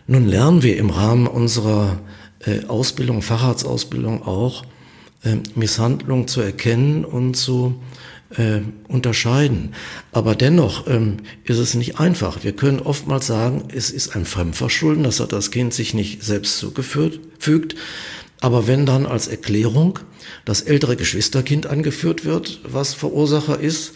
Nun lernen wir im Rahmen unserer Ausbildung, Facharztausbildung auch, Misshandlung zu erkennen und zu unterscheiden. Aber dennoch ist es nicht einfach. Wir können oftmals sagen, es ist ein Fremdverschulden, das hat das Kind sich nicht selbst zugefügt. Aber wenn dann als Erklärung das ältere Geschwisterkind angeführt wird, was Verursacher ist,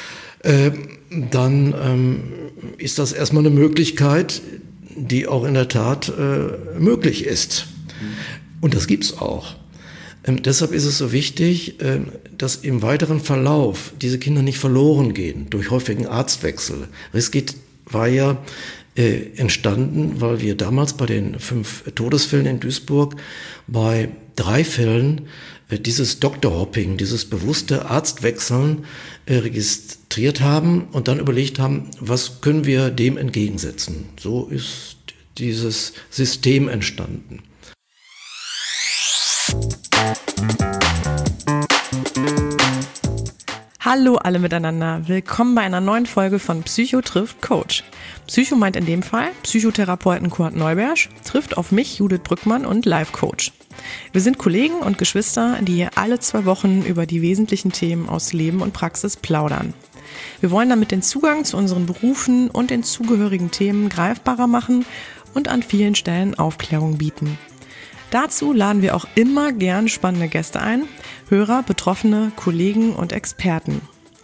dann ist das erstmal eine Möglichkeit, die auch in der Tat möglich ist. Und das gibt's auch. Deshalb ist es so wichtig, dass im weiteren Verlauf diese Kinder nicht verloren gehen durch häufigen Arztwechsel. Riskit war ja entstanden, weil wir damals bei den 5 Todesfällen in Duisburg bei 3 Fällen dieses Doktorhopping, dieses bewusste Arztwechseln registriert haben und dann überlegt haben, was können wir dem entgegensetzen. So ist dieses System entstanden. Hallo alle miteinander, willkommen bei einer neuen Folge von Psycho trifft Coach. Psycho meint in dem Fall Psychotherapeuten Kurt Neubersch, trifft auf mich, Judith Brückmann und Life Coach. Wir sind Kollegen und Geschwister, die hier alle 2 Wochen über die wesentlichen Themen aus Leben und Praxis plaudern. Wir wollen damit den Zugang zu unseren Berufen und den zugehörigen Themen greifbarer machen und an vielen Stellen Aufklärung bieten. Dazu laden wir auch immer gern spannende Gäste ein, Hörer, Betroffene, Kollegen und Experten.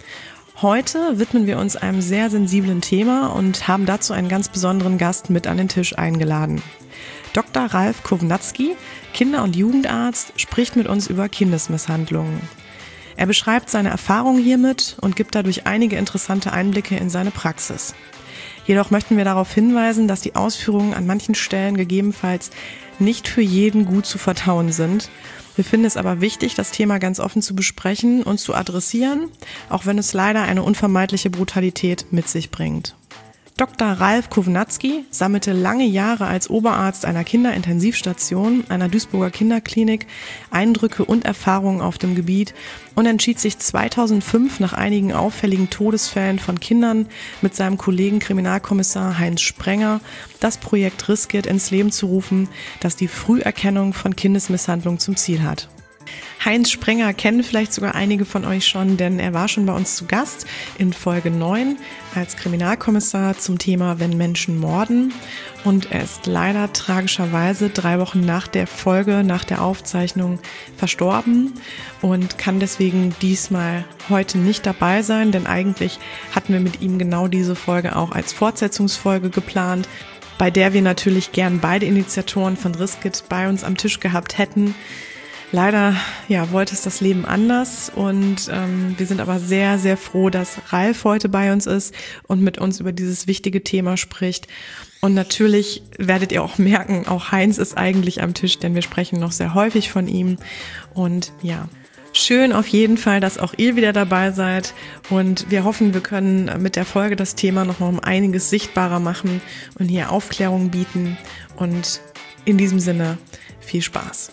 Heute widmen wir uns einem sehr sensiblen Thema und haben dazu einen ganz besonderen Gast mit an den Tisch eingeladen. Dr. Ralf Kownatski, Kinder- und Jugendarzt, spricht mit uns über Kindesmisshandlungen. Er beschreibt seine Erfahrungen hiermit und gibt dadurch einige interessante Einblicke in seine Praxis. Jedoch möchten wir darauf hinweisen, dass die Ausführungen an manchen Stellen gegebenenfalls nicht für jeden gut zu verdauen sind. Wir finden es aber wichtig, das Thema ganz offen zu besprechen und zu adressieren, auch wenn es leider eine unvermeidliche Brutalität mit sich bringt. Dr. Ralf Kownatski sammelte lange Jahre als Oberarzt einer Kinderintensivstation, einer Duisburger Kinderklinik, Eindrücke und Erfahrungen auf dem Gebiet und entschied sich 2005 nach einigen auffälligen Todesfällen von Kindern mit seinem Kollegen Kriminalkommissar Heinz Sprenger das Projekt Riskit ins Leben zu rufen, das die Früherkennung von Kindesmisshandlung zum Ziel hat. Heinz Sprenger kennen vielleicht sogar einige von euch schon, denn er war schon bei uns zu Gast in Folge 9 als Kriminalkommissar zum Thema Wenn Menschen morden. Und er ist leider tragischerweise 3 Wochen nach der Folge, nach der Aufzeichnung verstorben und kann deswegen diesmal heute nicht dabei sein, denn eigentlich hatten wir mit ihm genau diese Folge auch als Fortsetzungsfolge geplant, bei der wir natürlich gern beide Initiatoren von Riskit bei uns am Tisch gehabt hätten. Leider wollte es das Leben anders und wir sind aber sehr, sehr froh, dass Ralf heute bei uns ist und mit uns über dieses wichtige Thema spricht. Und natürlich werdet ihr auch merken, auch Heinz ist eigentlich am Tisch, denn wir sprechen noch sehr häufig von ihm. Und schön auf jeden Fall, dass auch ihr wieder dabei seid. Und wir hoffen, wir können mit der Folge das Thema noch mal um einiges sichtbarer machen und hier Aufklärung bieten. Und in diesem Sinne viel Spaß.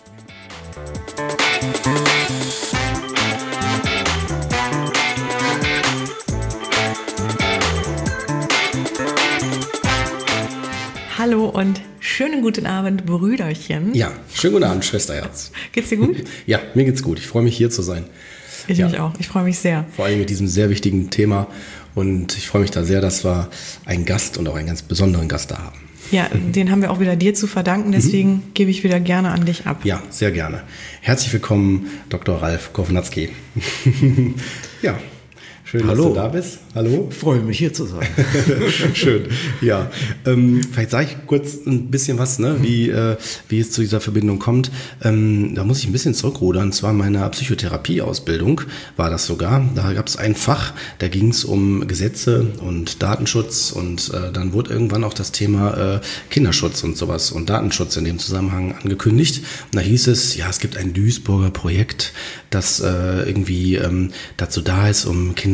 Hallo und schönen guten Abend, Brüderchen. Ja, schönen guten Abend, Schwesterherz. Geht's dir gut? Ja, mir geht's gut. Ich freue mich, hier zu sein. Ich mich auch. Ich freue mich sehr. Vor allem mit diesem sehr wichtigen Thema. Und ich freue mich da sehr, dass wir einen Gast und auch einen ganz besonderen Gast da haben. Ja, den haben wir auch wieder dir zu verdanken, deswegen gebe ich wieder gerne an dich ab. Ja, sehr gerne. Herzlich willkommen, Dr. Ralf Kownatski. Ja, schön, dass du da bist. Hallo. Freue mich, hier zu sein. Schön, ja. Vielleicht sage ich kurz ein bisschen was, wie es zu dieser Verbindung kommt. Da muss ich ein bisschen zurückrudern. Und zwar in meiner Psychotherapieausbildung war das sogar. Da gab es ein Fach, da ging es um Gesetze und Datenschutz und dann wurde irgendwann auch das Thema Kinderschutz und sowas und Datenschutz in dem Zusammenhang angekündigt. Und da hieß es, es gibt ein Duisburger Projekt, das irgendwie dazu da ist, um Kinder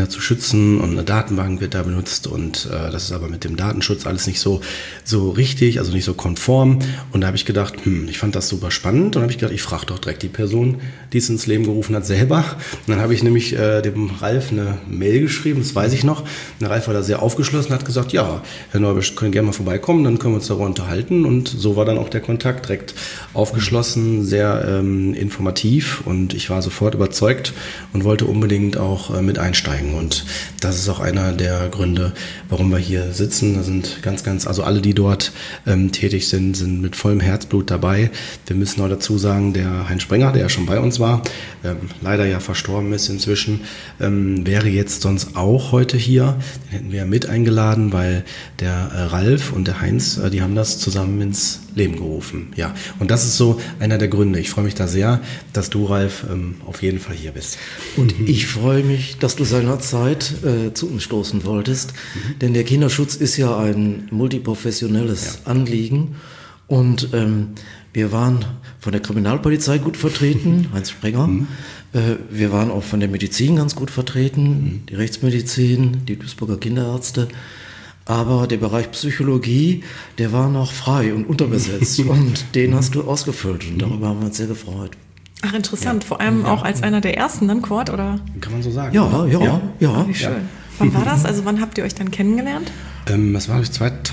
Kinder zu schützen und eine Datenbank wird da benutzt und das ist aber mit dem Datenschutz alles nicht so richtig, also nicht so konform. Und da habe ich gedacht, ich fand das super spannend und habe ich gedacht, ich frage doch direkt die Person, die es ins Leben gerufen hat, selber. Und dann habe ich nämlich dem Ralf eine Mail geschrieben, das weiß ich noch. Und der Ralf war da sehr aufgeschlossen, hat gesagt, ja, Herr Neubersch, können gerne mal vorbeikommen, dann können wir uns darüber unterhalten. Und so war dann auch der Kontakt direkt aufgeschlossen, sehr informativ und ich war sofort überzeugt und wollte unbedingt auch mit einsteigen. Und das ist auch einer der Gründe, warum wir hier sitzen. Da sind also alle, die dort tätig sind mit vollem Herzblut dabei. Wir müssen noch dazu sagen, der Heinz Sprenger, der ja schon bei uns war, leider ja verstorben ist inzwischen, wäre jetzt sonst auch heute hier. Den hätten wir ja mit eingeladen, weil der Ralf und der Heinz, die haben das zusammen ins Leben gerufen. Ja, und das ist so einer der Gründe. Ich freue mich da sehr, dass du, Ralf, auf jeden Fall hier bist. Und ich freue mich, dass du seinerzeit zu uns stoßen wolltest, denn der Kinderschutz ist ja ein multiprofessionelles Anliegen und wir waren von der Kriminalpolizei gut vertreten, Heinz Sprenger. Wir waren auch von der Medizin ganz gut vertreten, die Rechtsmedizin, die Duisburger Kinderärzte. Aber der Bereich Psychologie, der war noch frei und unterbesetzt und den hast du ausgefüllt und darüber haben wir uns sehr gefreut. Ach, interessant. Vor allem auch als einer der ersten dann, Kurt, oder? Kann man so sagen. Ja. Oh, wie schön. Wann war das? Also wann habt ihr euch dann kennengelernt? Das war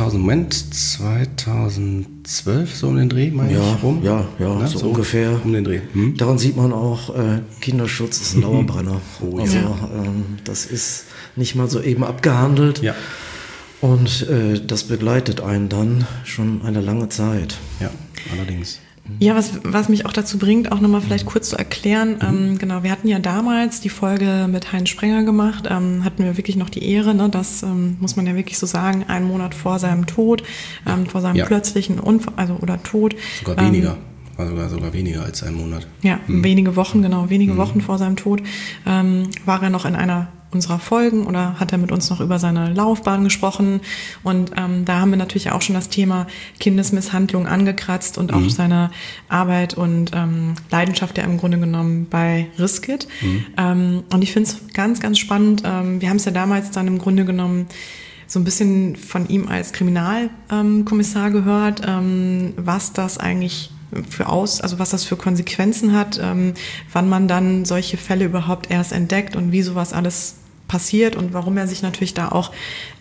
2012, so um den Dreh, meine ich, rum. Ja, so ungefähr. Um den Dreh. Daran sieht man auch, Kinderschutz ist ein Dauerbrenner. Oh, ja. Also das ist nicht mal so eben abgehandelt. Ja. Und das begleitet einen dann schon eine lange Zeit. Ja, allerdings. Ja, was mich auch dazu bringt, auch nochmal vielleicht kurz zu erklären, genau, wir hatten ja damals die Folge mit Heinz Sprenger gemacht, hatten wir wirklich noch die Ehre, ne, das muss man ja wirklich so sagen, 1 Monat vor seinem Tod, vor seinem plötzlichen Unfall, oder Tod. Sogar weniger. Sogar weniger als 1 Monat. Ja, wenige Wochen vor seinem Tod war er noch in einer unserer Folgen oder hat er mit uns noch über seine Laufbahn gesprochen und da haben wir natürlich auch schon das Thema Kindesmisshandlung angekratzt und auch seine Arbeit und Leidenschaft ja im Grunde genommen bei Riskit. Und ich finde es ganz, ganz spannend. Wir haben es ja damals dann im Grunde genommen so ein bisschen von ihm als Kriminalkommissar gehört, was das eigentlich was das für Konsequenzen hat, wann man dann solche Fälle überhaupt erst entdeckt und wie sowas alles passiert und warum er sich natürlich da auch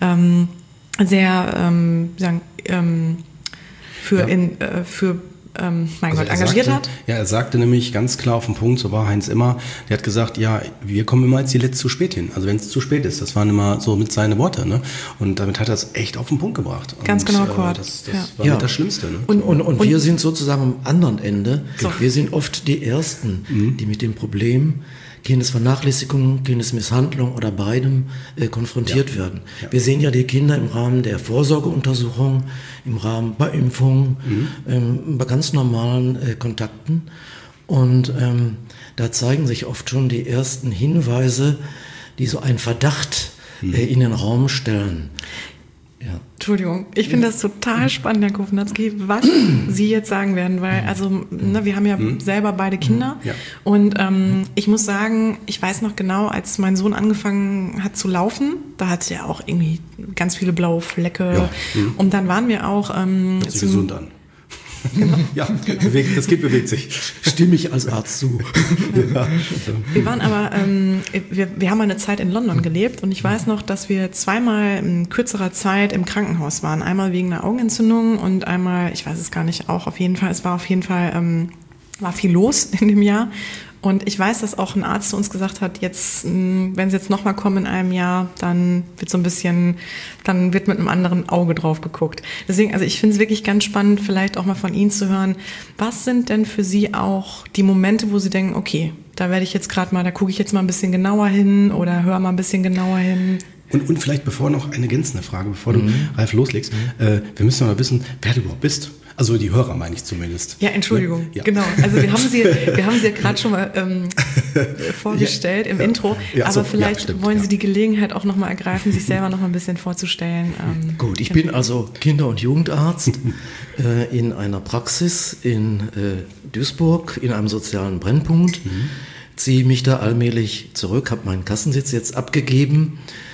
sehr engagiert hat. Ja, er sagte nämlich ganz klar auf den Punkt, so war Heinz immer, der hat gesagt, ja, wir kommen immer als die Letzte zu spät hin. Also wenn es zu spät ist, das waren immer so mit seine Worte, ne? Und damit hat er es echt auf den Punkt gebracht. Ganz genau, Kurt. Das war mit das Schlimmste, ne? Und wir sind sozusagen am anderen Ende. So. Wir sind oft die Ersten, die mit dem Problem Kindesvernachlässigung, Kindesmisshandlung oder beidem konfrontiert werden. Ja. Wir sehen ja die Kinder im Rahmen der Vorsorgeuntersuchung, im Rahmen bei Impfungen, bei ganz normalen Kontakten. Und da zeigen sich oft schon die ersten Hinweise, die so einen Verdacht in den Raum stellen. Ja. Entschuldigung, ich finde das total spannend, Herr Kofnatzki, was Sie jetzt sagen werden, weil wir haben ja selber beide Kinder und ich muss sagen, ich weiß noch genau, als mein Sohn angefangen hat zu laufen, da hat es ja auch irgendwie ganz viele blaue Flecke und dann waren wir auch hört sich gesund an. Genau. Ja, das Kind bewegt sich. Stimme ich als Arzt zu. Wir waren aber, wir haben eine Zeit in London gelebt und ich weiß noch, dass wir 2-mal in kürzerer Zeit im Krankenhaus waren. Einmal wegen einer Augenentzündung und einmal, ich weiß es gar nicht, war viel los in dem Jahr. Und ich weiß, dass auch ein Arzt zu uns gesagt hat, jetzt, wenn Sie jetzt nochmal kommen in einem Jahr, dann wird mit einem anderen Auge drauf geguckt. Deswegen, also ich finde es wirklich ganz spannend, vielleicht auch mal von Ihnen zu hören, was sind denn für Sie auch die Momente, wo Sie denken, okay, da gucke ich jetzt mal ein bisschen genauer hin oder höre mal ein bisschen genauer hin. Und vielleicht eine ergänzende Frage, bevor du, Ralf, loslegst. Wir müssen mal wissen, wer du überhaupt bist. Also die Hörer meine ich zumindest. Ja, Entschuldigung, ja. Genau. Also wir haben sie ja gerade schon mal vorgestellt im Intro, aber vielleicht wollen Sie die Gelegenheit auch nochmal ergreifen, sich selber noch mal ein bisschen vorzustellen. Gut, ich bin also Kinder- und Jugendarzt in einer Praxis in Duisburg, in einem sozialen Brennpunkt. ziehe mich da allmählich zurück, habe meinen Kassensitz jetzt abgegeben,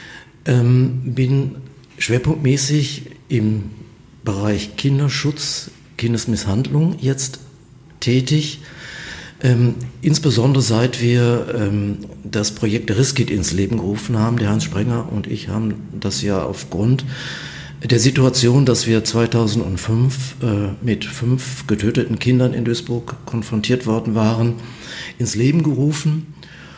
bin schwerpunktmäßig im Bereich Kinderschutz, Kindesmisshandlung jetzt tätig. Insbesondere seit wir das Projekt Riskit ins Leben gerufen haben, der Hans Sprenger und ich haben das ja aufgrund der Situation, dass wir 2005 mit 5 getöteten Kindern in Duisburg konfrontiert worden waren, ins Leben gerufen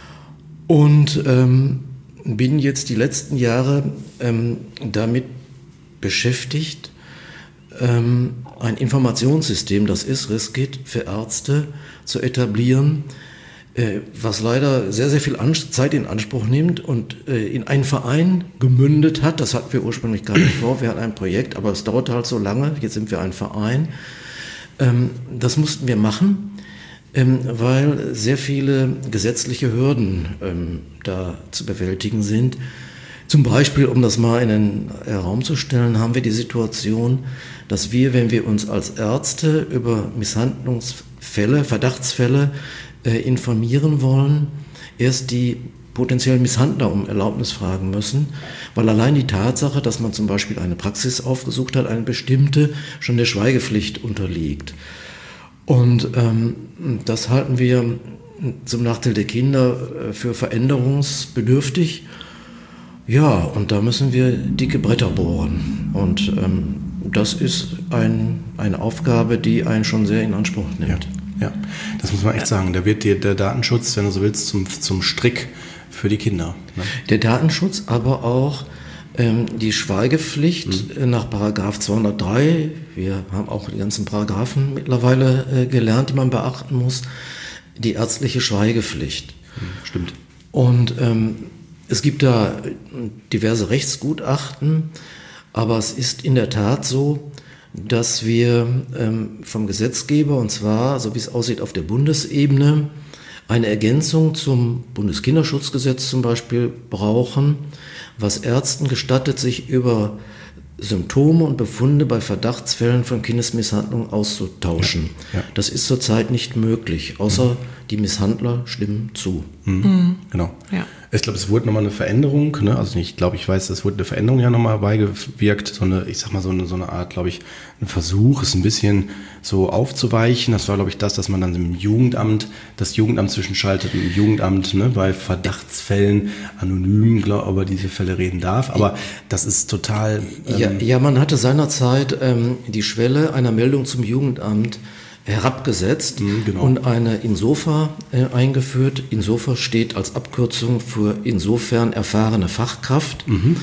und bin jetzt die letzten Jahre damit beschäftigt, ein Informationssystem, das ist Riskit, für Ärzte zu etablieren, was leider sehr, sehr viel Zeit in Anspruch nimmt und in einen Verein gemündet hat. Das hatten wir ursprünglich gar nicht vor. Wir hatten ein Projekt, aber es dauerte halt so lange. Jetzt sind wir ein Verein. Das mussten wir machen, weil sehr viele gesetzliche Hürden da zu bewältigen sind. Zum Beispiel, um das mal in den Raum zu stellen, haben wir die Situation, dass wir, wenn wir uns als Ärzte über Misshandlungsfälle, Verdachtsfälle informieren wollen, erst die potenziellen Misshandler um Erlaubnis fragen müssen, weil allein die Tatsache, dass man zum Beispiel eine Praxis aufgesucht hat, eine bestimmte, schon der Schweigepflicht unterliegt. Und das halten wir zum Nachteil der Kinder für veränderungsbedürftig. Ja, und da müssen wir dicke Bretter bohren. Und das ist eine Aufgabe, die einen schon sehr in Anspruch nimmt. Ja, das muss man echt sagen. Da wird dir der Datenschutz, wenn du so willst, zum Strick für die Kinder. Ne? Der Datenschutz, aber auch die Schweigepflicht nach Paragraph 203. Wir haben auch die ganzen Paragraphen mittlerweile gelernt, die man beachten muss. Die ärztliche Schweigepflicht. Stimmt. Und es gibt da diverse Rechtsgutachten, aber es ist in der Tat so, dass wir vom Gesetzgeber, und zwar, so wie es aussieht, auf der Bundesebene, eine Ergänzung zum Bundeskinderschutzgesetz zum Beispiel brauchen, was Ärzten gestattet, sich über Symptome und Befunde bei Verdachtsfällen von Kindesmisshandlung auszutauschen. Ja. Das ist zurzeit nicht möglich, außer die Misshandler stimmen zu. Genau. Ja. Ich glaube, es wurde nochmal eine Veränderung, ne? Also ich weiß, es wurde eine Veränderung ja nochmal beigewirkt, so eine Art, glaube ich, ein Versuch, es ein bisschen so aufzuweichen. Das war, glaube ich, dass man dann das Jugendamt zwischenschaltet im Jugendamt, ne, bei Verdachtsfällen anonym, über diese Fälle reden darf. Aber das ist total... Ja, man hatte seinerzeit die Schwelle einer Meldung zum Jugendamt herabgesetzt und eine Insofa eingeführt. Insofa steht als Abkürzung für insofern erfahrene Fachkraft,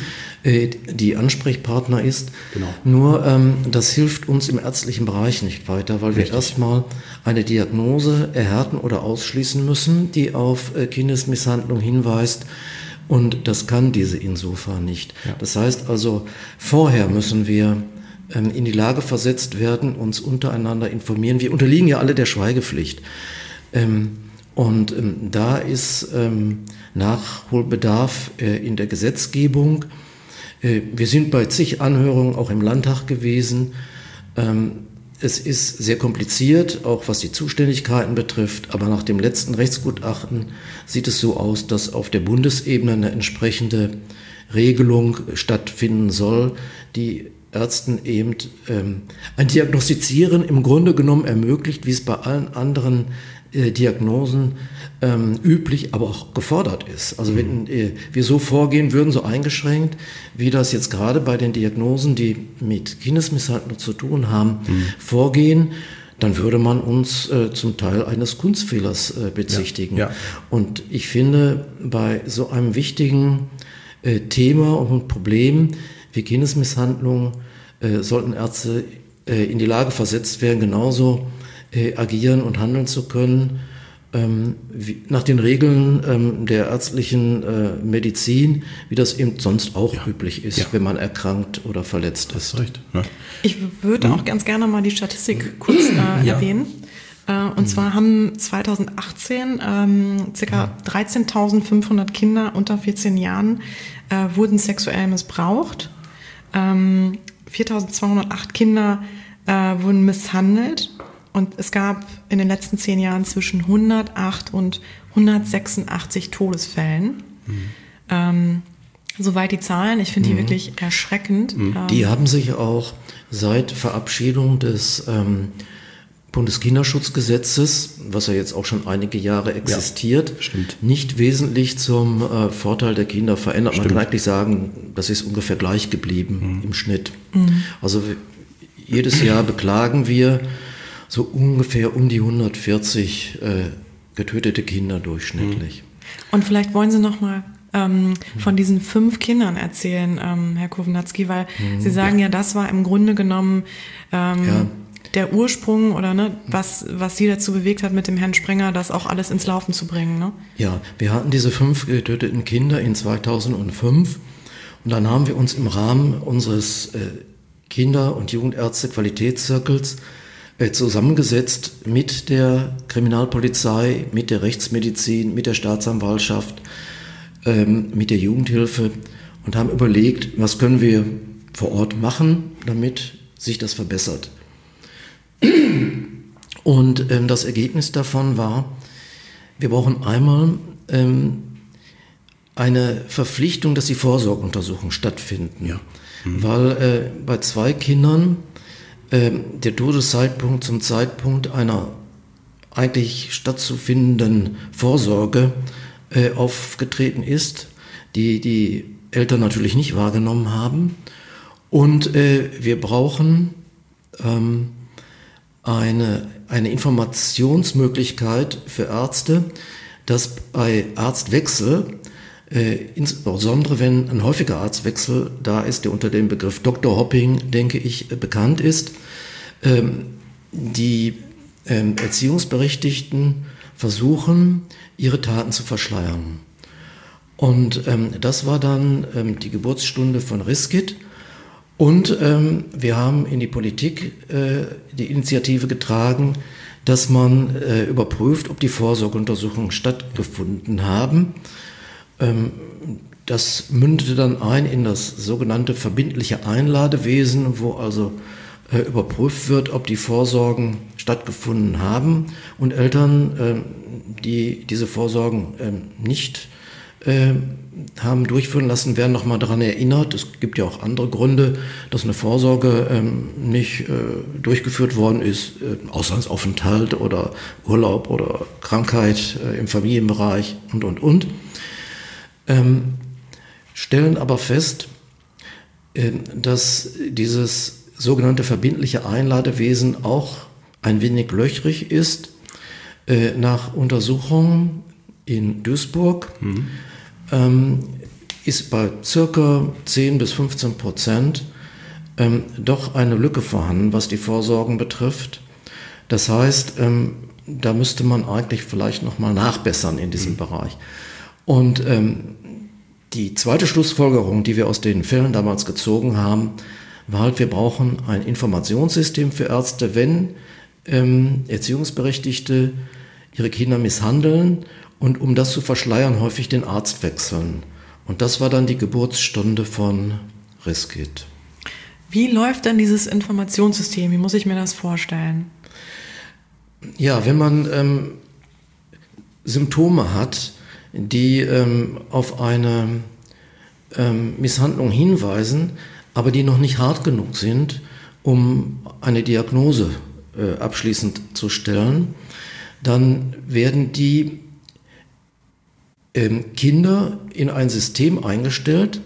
die Ansprechpartner ist. Genau. Nur das hilft uns im ärztlichen Bereich nicht weiter, weil wir erstmal eine Diagnose erhärten oder ausschließen müssen, die auf Kindesmisshandlung hinweist. Und das kann diese Insofa nicht. Ja. Das heißt also, vorher müssen wir in die Lage versetzt werden, uns untereinander informieren. Wir unterliegen ja alle der Schweigepflicht. Und da ist Nachholbedarf in der Gesetzgebung. Wir sind bei zig Anhörungen auch im Landtag gewesen. Es ist sehr kompliziert, auch was die Zuständigkeiten betrifft. Aber nach dem letzten Rechtsgutachten sieht es so aus, dass auf der Bundesebene eine entsprechende Regelung stattfinden soll, die Ärzten eben ein Diagnostizieren im Grunde genommen ermöglicht, wie es bei allen anderen Diagnosen üblich, aber auch gefordert ist. Also wenn wir so vorgehen würden, so eingeschränkt, wie das jetzt gerade bei den Diagnosen, die mit Kindesmisshandlung zu tun haben, vorgehen, dann würde man uns zum Teil eines Kunstfehlers bezichtigen. Ja. Und ich finde, bei so einem wichtigen Thema und Problem wie Kindesmisshandlung sollten Ärzte in die Lage versetzt werden, genauso agieren und handeln zu können, nach den Regeln der ärztlichen Medizin, wie das eben sonst auch üblich ist, wenn man erkrankt oder verletzt ist. Das ist recht, ne? Ich würde auch ganz gerne mal die Statistik kurz erwähnen. Und zwar haben 2018 ca. 13.500 Kinder unter 14 Jahren wurden sexuell missbraucht. 4.208 Kinder wurden misshandelt und es gab in den letzten 10 Jahren zwischen 108 und 186 Todesfällen. Soweit die Zahlen, ich finde die wirklich erschreckend. Die haben sich auch seit Verabschiedung des Bundeskinderschutzgesetzes, was ja jetzt auch schon einige Jahre existiert, nicht wesentlich zum Vorteil der Kinder verändert. Man kann eigentlich sagen, das ist ungefähr gleich geblieben im Schnitt. Also jedes Jahr beklagen wir so ungefähr um die 140 getötete Kinder durchschnittlich. Und vielleicht wollen Sie noch mal von diesen 5 Kindern erzählen, Herr Kownacki, weil Sie sagen ja, das war im Grunde genommen der Ursprung oder was Sie dazu bewegt hat, mit dem Herrn Sprenger das auch alles ins Laufen zu bringen. Ne? Ja, wir hatten diese 5 getöteten Kinder in 2005 und dann haben wir uns im Rahmen unseres Kinder- und Jugendärzte-Qualitätszirkels zusammengesetzt mit der Kriminalpolizei, mit der Rechtsmedizin, mit der Staatsanwaltschaft, mit der Jugendhilfe und haben überlegt, was können wir vor Ort machen, damit sich das verbessert. Und das Ergebnis davon war, wir brauchen einmal eine Verpflichtung, dass die Vorsorgeuntersuchungen stattfinden. Ja. Weil bei 2 Kindern der Todeszeitpunkt zum Zeitpunkt einer eigentlich stattzufindenden Vorsorge aufgetreten ist, die Eltern natürlich nicht wahrgenommen haben. Und wir brauchen eine Informationsmöglichkeit für Ärzte, dass bei Arztwechsel, insbesondere wenn ein häufiger Arztwechsel da ist, der unter dem Begriff Dr. Hopping, denke ich, bekannt ist, die Erziehungsberechtigten versuchen, ihre Taten zu verschleiern. Und das war dann die Geburtsstunde von Riskit. Und wir haben in die Politik die Initiative getragen, dass man überprüft, ob die Vorsorgeuntersuchungen stattgefunden haben. Das mündete dann ein in das sogenannte verbindliche Einladewesen, wo also überprüft wird, ob die Vorsorgen stattgefunden haben. Und Eltern, die diese Vorsorgen nicht haben durchführen lassen, werden nochmal daran erinnert. Es gibt ja auch andere Gründe, dass eine Vorsorge nicht durchgeführt worden ist, Auslandsaufenthalt oder Urlaub oder Krankheit im Familienbereich und. Stellen aber fest, dass dieses sogenannte verbindliche Einladewesen auch ein wenig löchrig ist. Nach Untersuchungen in Duisburg ist bei circa 10-15% doch eine Lücke vorhanden, was die Vorsorgen betrifft. Das heißt, da müsste man eigentlich vielleicht nochmal nachbessern in diesem Bereich. Und die zweite Schlussfolgerung, die wir aus den Fällen damals gezogen haben, war halt, wir brauchen ein Informationssystem für Ärzte, wenn Erziehungsberechtigte ihre Kinder misshandeln und um das zu verschleiern, häufig den Arzt wechseln. Und das war dann die Geburtsstunde von Riskit. Wie läuft denn dieses Informationssystem? Wie muss ich mir das vorstellen? Ja, wenn man Symptome hat, die auf eine Misshandlung hinweisen, aber die noch nicht hart genug sind, um eine Diagnose abschließend zu stellen, dann werden die Kinder in ein System eingestellt,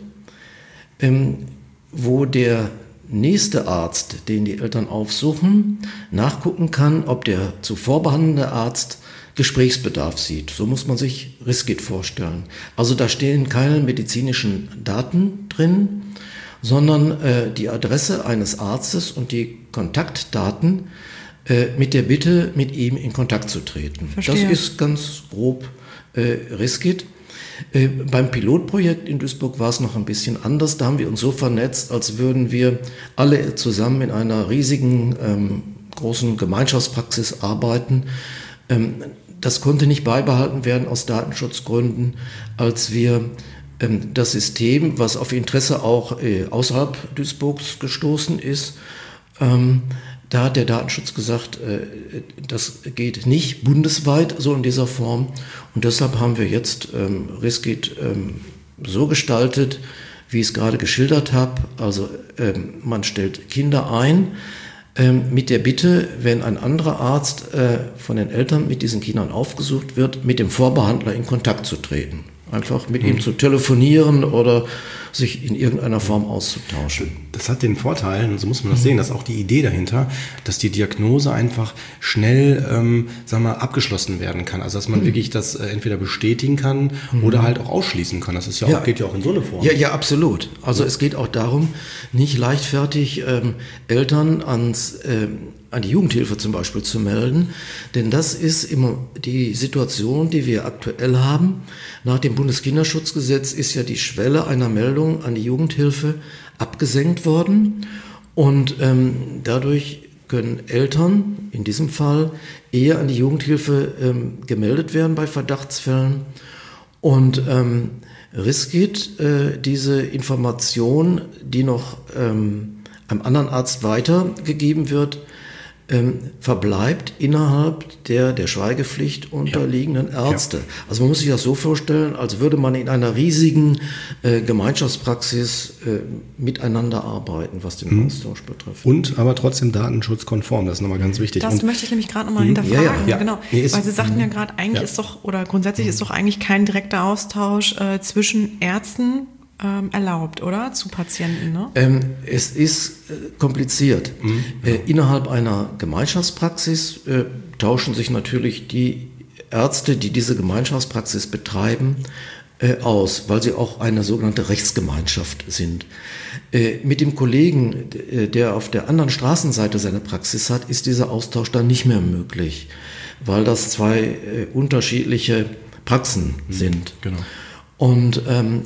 wo der nächste Arzt, den die Eltern aufsuchen, nachgucken kann, ob der zuvor behandelnde Arzt Gesprächsbedarf sieht. So muss man sich Riskit vorstellen. Also da stehen keine medizinischen Daten drin, sondern die Adresse eines Arztes und die Kontaktdaten mit der Bitte, mit ihm in Kontakt zu treten. Verstehe. Das ist ganz grob Riskit. Beim Pilotprojekt in Duisburg war es noch ein bisschen anders. Da haben wir uns so vernetzt, als würden wir alle zusammen in einer riesigen, großen Gemeinschaftspraxis arbeiten. Das konnte nicht beibehalten werden aus Datenschutzgründen, als wir das System, was auf Interesse auch außerhalb Duisburgs gestoßen ist, Da hat der Datenschutz gesagt, das geht nicht bundesweit so in dieser Form. Und deshalb haben wir jetzt Riskit so gestaltet, wie ich es gerade geschildert habe. Also man stellt Kinder ein mit der Bitte, wenn ein anderer Arzt von den Eltern mit diesen Kindern aufgesucht wird, mit dem Vorbehandler in Kontakt zu treten. Einfach mit ihm zu telefonieren oder sich in irgendeiner Form auszutauschen. Das hat den Vorteil, und so muss man das sehen, dass auch die Idee dahinter, dass die Diagnose einfach schnell, abgeschlossen werden kann. Also dass man wirklich das entweder bestätigen kann oder halt auch ausschließen kann. Das ist ja auch, geht ja auch in so eine Form. Ja, absolut. Also es geht auch darum, nicht leichtfertig Eltern an die Jugendhilfe zum Beispiel zu melden, denn das ist immer die Situation, die wir aktuell haben. Nach dem Bundeskinderschutzgesetz ist ja die Schwelle einer Meldung an die Jugendhilfe abgesenkt worden und dadurch können Eltern in diesem Fall eher an die Jugendhilfe gemeldet werden bei Verdachtsfällen und Riskit diese Information, die noch einem anderen Arzt weitergegeben wird, verbleibt innerhalb der Schweigepflicht unterliegenden Ärzte. Ja. Also man muss sich das so vorstellen, als würde man in einer riesigen Gemeinschaftspraxis miteinander arbeiten, was den Austausch betrifft. Und aber trotzdem datenschutzkonform, das ist nochmal ganz wichtig. Das möchte ich nämlich gerade nochmal hinterfragen. Ja. Genau. Weil Sie sagten ja gerade, eigentlich ist doch, oder grundsätzlich ist doch eigentlich kein direkter Austausch zwischen Ärzten erlaubt, oder? Zu Patienten, ne? Es ist kompliziert. Innerhalb einer Gemeinschaftspraxis tauschen sich natürlich die Ärzte, die diese Gemeinschaftspraxis betreiben, aus, weil sie auch eine sogenannte Rechtsgemeinschaft sind. Mit dem Kollegen, der auf der anderen Straßenseite seine Praxis hat, ist dieser Austausch dann nicht mehr möglich, weil das zwei unterschiedliche Praxen sind. Genau. Und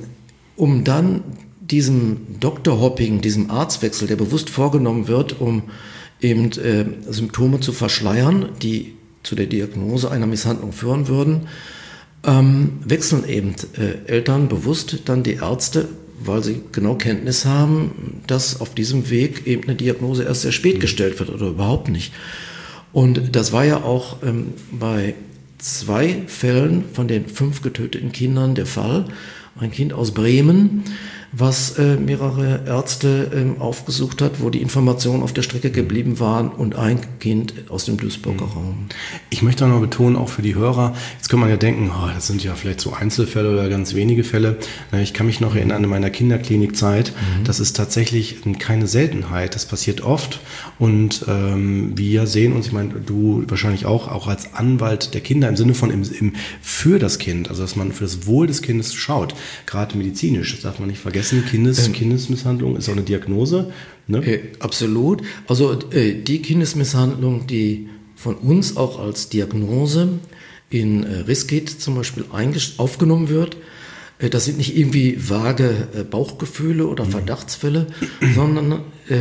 um dann diesem Doktorhopping, diesem Arztwechsel, der bewusst vorgenommen wird, um eben Symptome zu verschleiern, die zu der Diagnose einer Misshandlung führen würden, wechseln eben Eltern bewusst dann die Ärzte, weil sie genau Kenntnis haben, dass auf diesem Weg eben eine Diagnose erst sehr spät gestellt wird oder überhaupt nicht. Und das war ja auch bei 2 Fällen von den 5 getöteten Kindern der Fall. Ein Kind aus Bremen, was mehrere Ärzte aufgesucht hat, wo die Informationen auf der Strecke geblieben waren, und ein Kind aus dem Duisburger Raum. Ich möchte auch noch betonen, auch für die Hörer, jetzt kann man ja denken, das sind ja vielleicht so Einzelfälle oder ganz wenige Fälle. Ich kann mich noch erinnern an meiner Kinderklinikzeit, das ist tatsächlich keine Seltenheit, das passiert oft, und wir sehen uns, ich meine, du wahrscheinlich auch als Anwalt der Kinder im Sinne von für das Kind, also dass man für das Wohl des Kindes schaut, gerade medizinisch, das darf man nicht vergessen. Kindesmisshandlung ist auch eine Diagnose. Ne? Absolut. Also die Kindesmisshandlung, die von uns auch als Diagnose in Riskit zum Beispiel aufgenommen wird, das sind nicht irgendwie vage Bauchgefühle oder Verdachtsfälle, sondern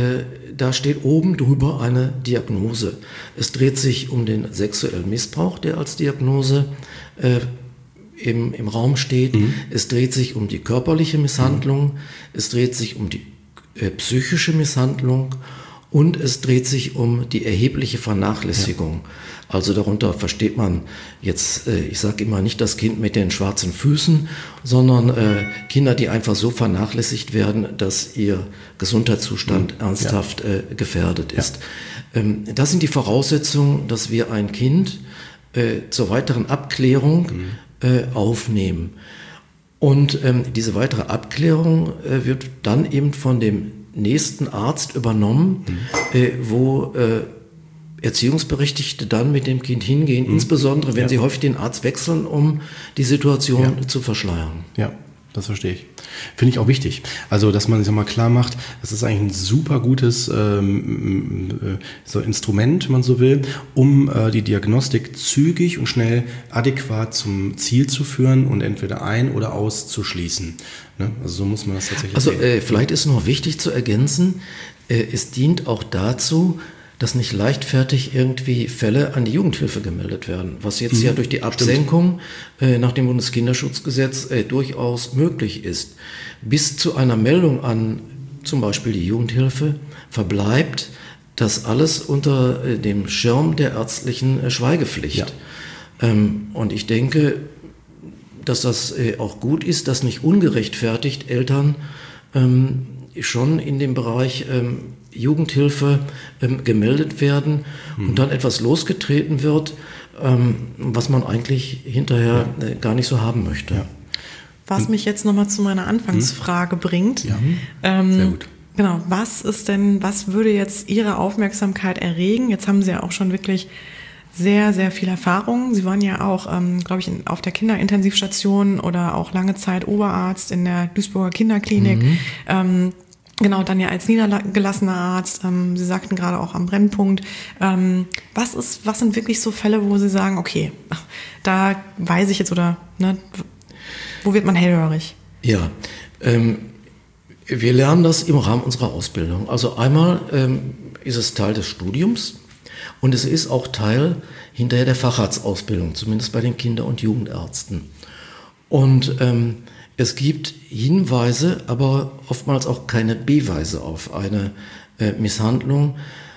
da steht oben drüber eine Diagnose. Es dreht sich um den sexuellen Missbrauch, der als Diagnose im Raum steht. Es dreht sich um die körperliche Misshandlung, es dreht sich um die psychische Misshandlung und es dreht sich um die erhebliche Vernachlässigung. Also darunter versteht man jetzt, ich sage immer nicht das Kind mit den schwarzen Füßen, sondern Kinder, die einfach so vernachlässigt werden, dass ihr Gesundheitszustand ernsthaft gefährdet ist. Das sind die Voraussetzungen, dass wir ein Kind zur weiteren Abklärung aufnehmen. Und diese weitere Abklärung wird dann eben von dem nächsten Arzt übernommen, wo Erziehungsberechtigte dann mit dem Kind hingehen, insbesondere wenn sie häufig den Arzt wechseln, um die Situation zu verschleiern. Ja, das verstehe ich. Finde ich auch wichtig. Also, dass man sich mal klar macht, das ist eigentlich ein super gutes so Instrument, wenn man so will, um die Diagnostik zügig und schnell adäquat zum Ziel zu führen und entweder ein- oder auszuschließen. Ne? Also so muss man das tatsächlich sehen. Vielleicht ist noch wichtig zu ergänzen, es dient auch dazu, dass nicht leichtfertig irgendwie Fälle an die Jugendhilfe gemeldet werden, was jetzt ja durch die Absenkung nach dem Bundeskinderschutzgesetz durchaus möglich ist. Bis zu einer Meldung an zum Beispiel die Jugendhilfe verbleibt das alles unter dem Schirm der ärztlichen Schweigepflicht. Ja. Und ich denke, dass das auch gut ist, dass nicht ungerechtfertigt Eltern schon in dem Bereich Jugendhilfe gemeldet werden und dann etwas losgetreten wird, was man eigentlich hinterher gar nicht so haben möchte. Ja. Was mich jetzt nochmal zu meiner Anfangsfrage bringt. Ja. Sehr gut. Genau, was würde jetzt Ihre Aufmerksamkeit erregen? Jetzt haben Sie ja auch schon wirklich sehr, sehr viel Erfahrung. Sie waren ja auch, glaube ich, auf der Kinderintensivstation oder auch lange Zeit Oberarzt in der Duisburger Kinderklinik. Genau, dann ja als niedergelassener Arzt. Sie sagten gerade auch am Brennpunkt. Was sind wirklich so Fälle, wo Sie sagen, okay, da weiß ich jetzt oder wo wird man hellhörig? Ja, wir lernen das im Rahmen unserer Ausbildung. Also einmal ist es Teil des Studiums und es ist auch Teil hinterher der Facharztausbildung, zumindest bei den Kinder- und Jugendärzten. Und es gibt Hinweise, aber oftmals auch keine Beweise auf eine Misshandlung.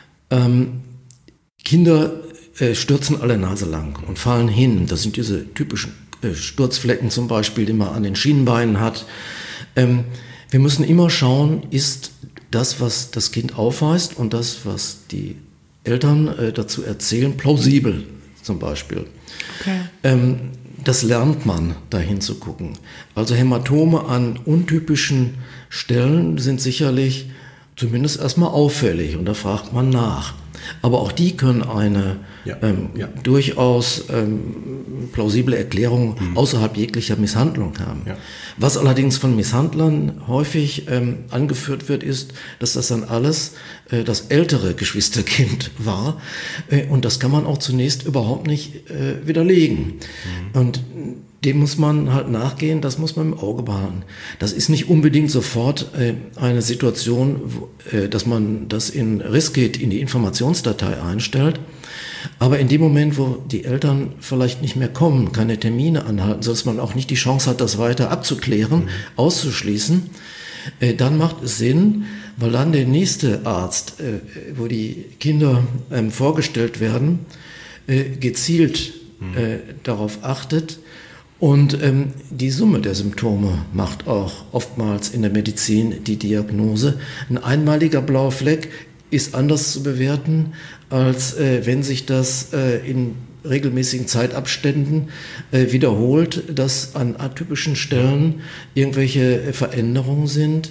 Kinder stürzen alle Nase lang und fallen hin. Das sind diese typischen Sturzflecken zum Beispiel, die man an den Schienenbeinen hat. Wir müssen immer schauen, ist das, was das Kind aufweist und das, was die Eltern dazu erzählen, plausibel zum Beispiel. Okay. Das lernt man, da hinzugucken. Also Hämatome an untypischen Stellen sind sicherlich zumindest erstmal auffällig und da fragt man nach. Aber auch die können eine durchaus plausible Erklärung außerhalb jeglicher Misshandlung haben. Ja. Was allerdings von Misshandlern häufig angeführt wird, ist, dass das dann alles das ältere Geschwisterkind war. Und das kann man auch zunächst überhaupt nicht widerlegen. Und dem muss man halt nachgehen, das muss man im Auge behalten. Das ist nicht unbedingt sofort eine Situation, dass man das in Riskit in die Informationsdatei einstellt. Aber in dem Moment, wo die Eltern vielleicht nicht mehr kommen, keine Termine anhalten, sodass man auch nicht die Chance hat, das weiter abzuklären, auszuschließen, dann macht es Sinn, weil dann der nächste Arzt, wo die Kinder vorgestellt werden, gezielt darauf achtet. Und die Summe der Symptome macht auch oftmals in der Medizin die Diagnose. Ein einmaliger blauer Fleck ist anders zu bewerten, als wenn sich das in regelmäßigen Zeitabständen wiederholt, dass an atypischen Stellen irgendwelche Veränderungen sind,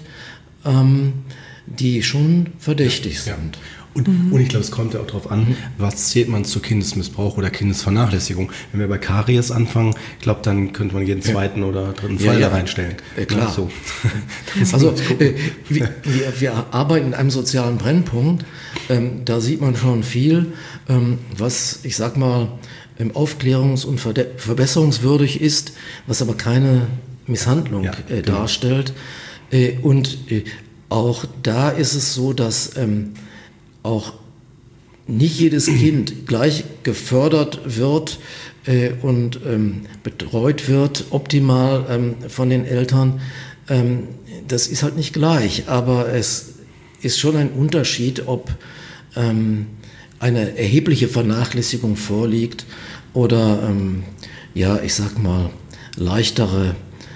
die schon verdächtig sind. Und ich glaube, es kommt ja auch darauf an, was zählt man zu Kindesmissbrauch oder Kindesvernachlässigung. Wenn wir bei Karies anfangen, ich glaube, dann könnte man jeden zweiten oder dritten Fall da reinstellen. Klar. So. Also wir arbeiten in einem sozialen Brennpunkt. Da sieht man schon viel, was, ich sag mal, aufklärungs- und verbesserungswürdig ist, was aber keine Misshandlung darstellt. Und auch da ist es so, dass auch nicht jedes Kind gleich gefördert wird und betreut wird, optimal von den Eltern. Das ist halt nicht gleich, aber es ist schon ein Unterschied, ob eine erhebliche Vernachlässigung vorliegt oder, ich sag mal, leichtere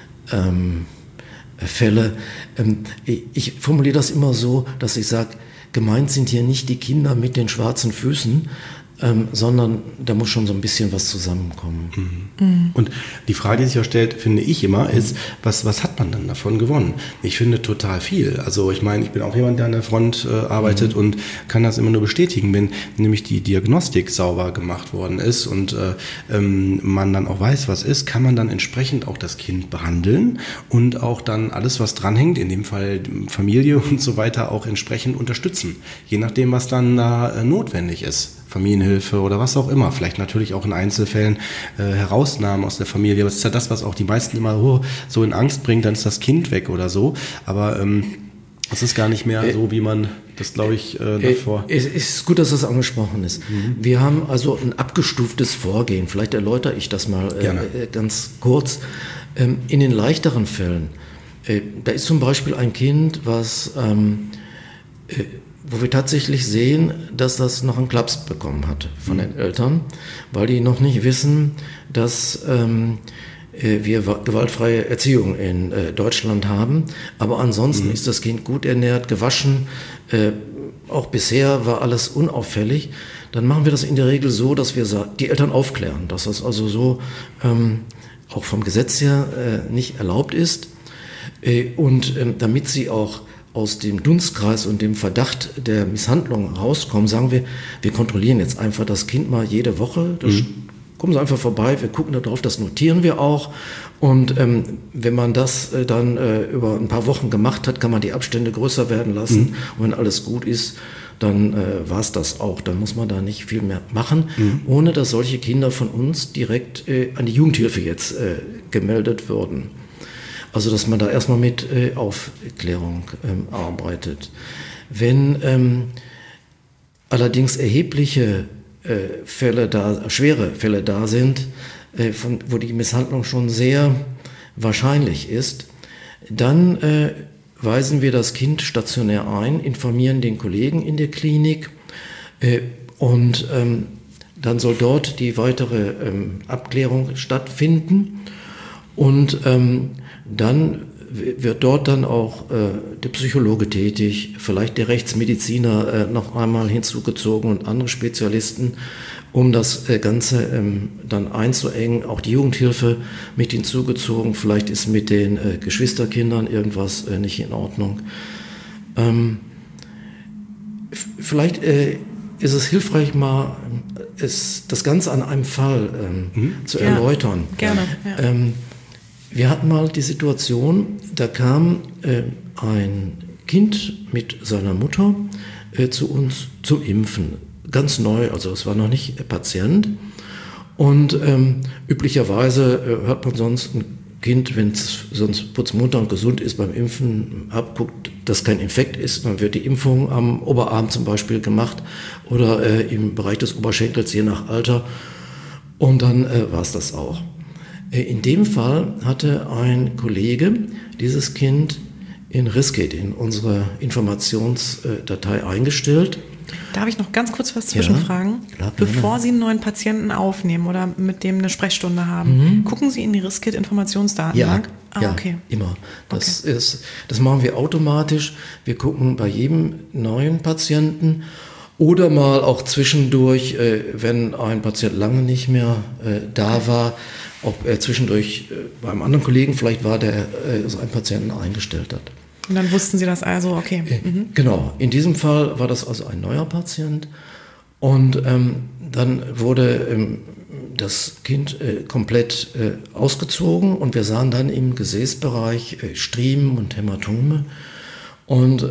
Fälle. Ich formuliere das immer so, dass ich sage, gemeint sind hier nicht die Kinder mit den schwarzen Füßen, sondern da muss schon so ein bisschen was zusammenkommen. Und die Frage, die sich auch stellt, finde ich immer, ist, was hat man dann davon gewonnen? Ich finde total viel. Also ich meine, ich bin auch jemand, der an der Front arbeitet und kann das immer nur bestätigen, wenn nämlich die Diagnostik sauber gemacht worden ist und man dann auch weiß, was ist, kann man dann entsprechend auch das Kind behandeln und auch dann alles, was dranhängt, in dem Fall Familie und so weiter, auch entsprechend unterstützen. Je nachdem, was dann da notwendig ist. Familienhilfe oder was auch immer. Vielleicht natürlich auch in Einzelfällen Herausnahmen aus der Familie. Aber das ist ja das, was auch die meisten immer so in Angst bringt, dann ist das Kind weg oder so. Aber es ist gar nicht mehr so, wie man das, glaube ich, davor... Es ist gut, dass das angesprochen ist. Wir haben also ein abgestuftes Vorgehen. Vielleicht erläutere ich das mal ganz kurz. In den leichteren Fällen, da ist zum Beispiel ein Kind, was wo wir tatsächlich sehen, dass das noch einen Klaps bekommen hat von den Eltern, weil die noch nicht wissen, dass wir gewaltfreie Erziehung in Deutschland haben. Aber ansonsten ist das Kind gut ernährt, gewaschen, auch bisher war alles unauffällig. Dann machen wir das in der Regel so, dass wir die Eltern aufklären, dass das also so auch vom Gesetz her nicht erlaubt ist. Und damit sie auch aus dem Dunstkreis und dem Verdacht der Misshandlung rauskommen, sagen wir kontrollieren jetzt einfach das Kind mal jede Woche. Kommen Sie einfach vorbei, wir gucken da drauf, das notieren wir auch. Und wenn man das dann über ein paar Wochen gemacht hat, kann man die Abstände größer werden lassen. Und wenn alles gut ist, dann war es das auch. Dann muss man da nicht viel mehr machen, ohne dass solche Kinder von uns direkt an die Jugendhilfe jetzt gemeldet würden. Also dass man da erstmal mit Aufklärung arbeitet. Wenn allerdings erhebliche schwere Fälle da sind, wo die Misshandlung schon sehr wahrscheinlich ist, dann weisen wir das Kind stationär ein, informieren den Kollegen in der Klinik und dann soll dort die weitere Abklärung stattfinden und dann wird dort dann auch der Psychologe tätig, vielleicht der Rechtsmediziner noch einmal hinzugezogen und andere Spezialisten, um das Ganze dann einzuengen. Auch die Jugendhilfe mit hinzugezogen, vielleicht ist mit den Geschwisterkindern irgendwas nicht in Ordnung. Vielleicht ist es hilfreich, mal das Ganze an einem Fall zu erläutern. Gerne. Ja. Wir hatten mal die Situation, da kam ein Kind mit seiner Mutter zu uns zum Impfen. Ganz neu, also es war noch nicht Patient. Und üblicherweise hört man sonst ein Kind, wenn es sonst putzmunter und gesund ist, beim Impfen abguckt, dass kein Infekt ist. Dann wird die Impfung am Oberarm zum Beispiel gemacht oder im Bereich des Oberschenkels, je nach Alter. Und dann war es das auch. In dem Fall hatte ein Kollege dieses Kind in Riskit, in unsere Informationsdatei eingestellt. Darf ich noch ganz kurz was zwischenfragen? Klar, bevor Sie einen neuen Patienten aufnehmen oder mit dem eine Sprechstunde haben, gucken Sie in die Riskit-Informationsdatenbank? Ja, okay. Immer. Das machen wir automatisch. Wir gucken bei jedem neuen Patienten oder mal auch zwischendurch, wenn ein Patient lange nicht mehr da war, ob er zwischendurch beim anderen Kollegen vielleicht war, der so einen Patienten eingestellt hat. Und dann wussten Sie das also, okay. Genau, in diesem Fall war das also ein neuer Patient und dann wurde das Kind komplett ausgezogen und wir sahen dann im Gesäßbereich Striemen und Hämatome und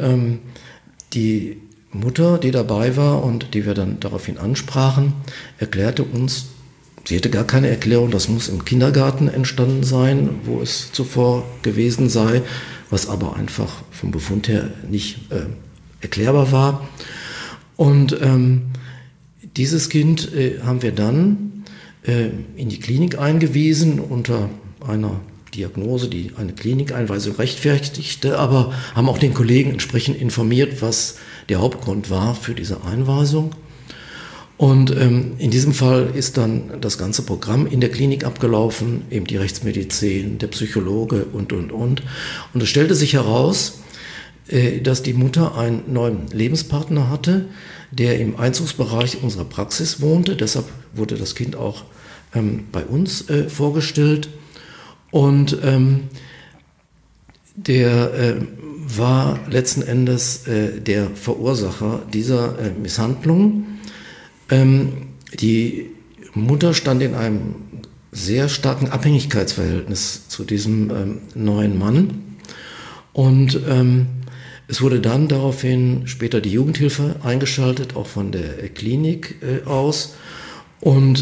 die Mutter, die dabei war und die wir dann daraufhin ansprachen, erklärte uns, sie hätte gar keine Erklärung, das muss im Kindergarten entstanden sein, wo es zuvor gewesen sei, was aber einfach vom Befund her nicht erklärbar war. Und dieses Kind haben wir dann in die Klinik eingewiesen unter einer Diagnose, die eine Klinikeinweisung rechtfertigte, aber haben auch den Kollegen entsprechend informiert, was der Hauptgrund war für diese Einweisung. Und in diesem Fall ist dann das ganze Programm in der Klinik abgelaufen, eben die Rechtsmedizin, der Psychologe und. Und es stellte sich heraus, dass die Mutter einen neuen Lebenspartner hatte, der im Einzugsbereich unserer Praxis wohnte. Deshalb wurde das Kind auch bei uns vorgestellt. Und der war letzten Endes der Verursacher dieser Misshandlung. Die Mutter stand in einem sehr starken Abhängigkeitsverhältnis zu diesem neuen Mann und es wurde dann daraufhin später die Jugendhilfe eingeschaltet, auch von der Klinik aus und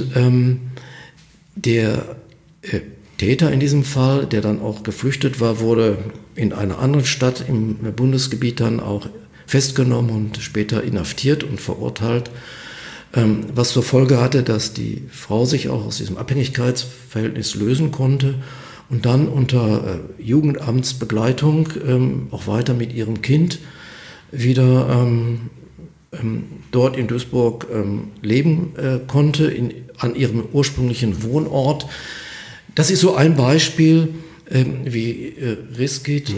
der Täter in diesem Fall, der dann auch geflüchtet war, wurde in einer anderen Stadt im Bundesgebiet dann auch festgenommen und später inhaftiert und verurteilt. Was zur Folge hatte, dass die Frau sich auch aus diesem Abhängigkeitsverhältnis lösen konnte und dann unter Jugendamtsbegleitung auch weiter mit ihrem Kind wieder dort in Duisburg leben konnte, an ihrem ursprünglichen Wohnort. Das ist so ein Beispiel, wie Riskit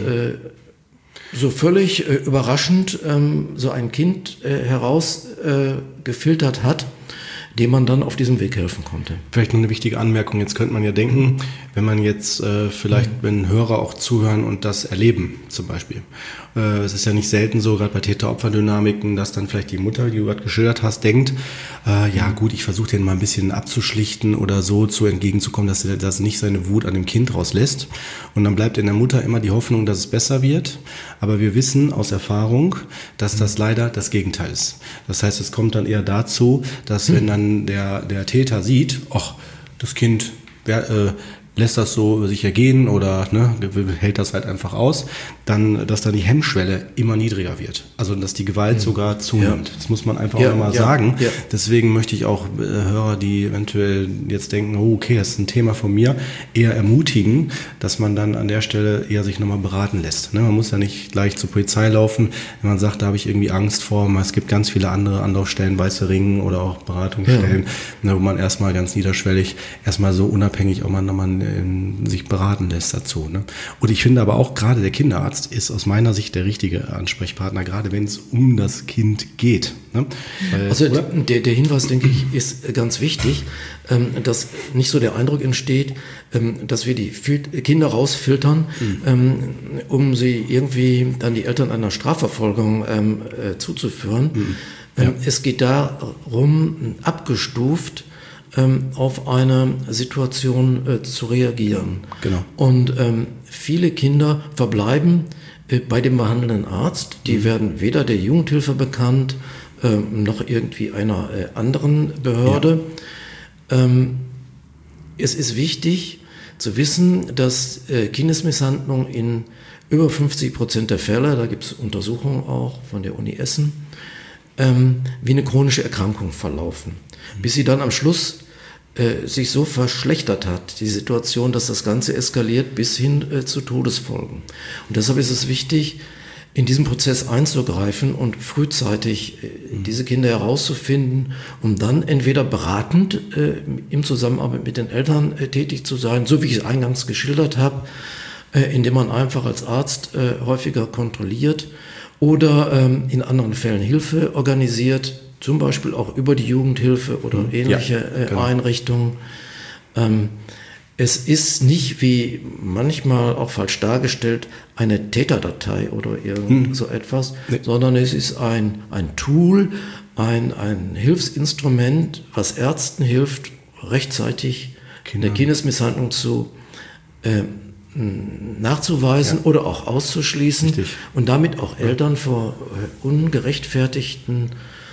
so völlig überraschend so ein Kind herausgefiltert hat, dem man dann auf diesem Weg helfen konnte. Vielleicht noch eine wichtige Anmerkung. Jetzt könnte man ja denken, wenn man jetzt vielleicht, wenn Hörer auch zuhören und das erleben zum Beispiel. Es ist ja nicht selten so, gerade bei Täter-Opfer-Dynamiken, dass dann vielleicht die Mutter, die du gerade geschildert hast, denkt, ja gut, ich versuche den mal ein bisschen abzuschlichten oder so zu entgegenzukommen, dass er das nicht seine Wut an dem Kind rauslässt. Und dann bleibt in der Mutter immer die Hoffnung, dass es besser wird. Aber wir wissen aus Erfahrung, dass das leider das Gegenteil ist. Das heißt, es kommt dann eher dazu, dass wenn dann der Täter sieht, ach, das Kind lässt das so über sich ergehen oder hält das halt einfach aus, dass dann die Hemmschwelle immer niedriger wird. Also dass die Gewalt sogar zunimmt. Ja. Das muss man einfach auch mal sagen. Ja. Deswegen möchte ich auch Hörer, die eventuell jetzt denken, oh, okay, das ist ein Thema von mir, eher ermutigen, dass man dann an der Stelle eher sich nochmal beraten lässt. Man muss ja nicht gleich zur Polizei laufen, wenn man sagt, da habe ich irgendwie Angst vor. Es gibt ganz viele andere Anlaufstellen, Weiße Ring oder auch Beratungsstellen, wo man erstmal ganz niederschwellig, erstmal so unabhängig auch mal nochmal sich beraten lässt dazu. Und ich finde aber auch, gerade der Kinderarzt ist aus meiner Sicht der richtige Ansprechpartner, gerade wenn es um das Kind geht. Also der Hinweis, denke ich, ist ganz wichtig, dass nicht so der Eindruck entsteht, dass wir die Kinder rausfiltern, um sie irgendwie dann die Eltern einer Strafverfolgung zuzuführen. Es geht darum, abgestuft auf eine Situation zu reagieren. Genau. Und viele Kinder verbleiben bei dem behandelnden Arzt. Die werden weder der Jugendhilfe bekannt, noch irgendwie einer anderen Behörde. Ja. Es ist wichtig zu wissen, dass Kindesmisshandlung in über 50% der Fälle, da gibt es Untersuchungen auch von der Uni Essen, wie eine chronische Erkrankung verlaufen. Bis sie dann am Schluss sich so verschlechtert hat, die Situation, dass das Ganze eskaliert bis hin zu Todesfolgen. Und deshalb ist es wichtig, in diesen Prozess einzugreifen und frühzeitig diese Kinder herauszufinden, um dann entweder beratend im Zusammenarbeit mit den Eltern tätig zu sein, so wie ich es eingangs geschildert habe, indem man einfach als Arzt häufiger kontrolliert oder in anderen Fällen Hilfe organisiert, zum Beispiel auch über die Jugendhilfe oder ähnliche Einrichtungen. Es ist nicht, wie manchmal auch falsch dargestellt, eine Täterdatei oder irgend so etwas, sondern es ist ein Tool, ein Hilfsinstrument, was Ärzten hilft, rechtzeitig eine Kindesmisshandlung nachzuweisen oder auch auszuschließen. Richtig. Und damit auch Eltern vor ungerechtfertigten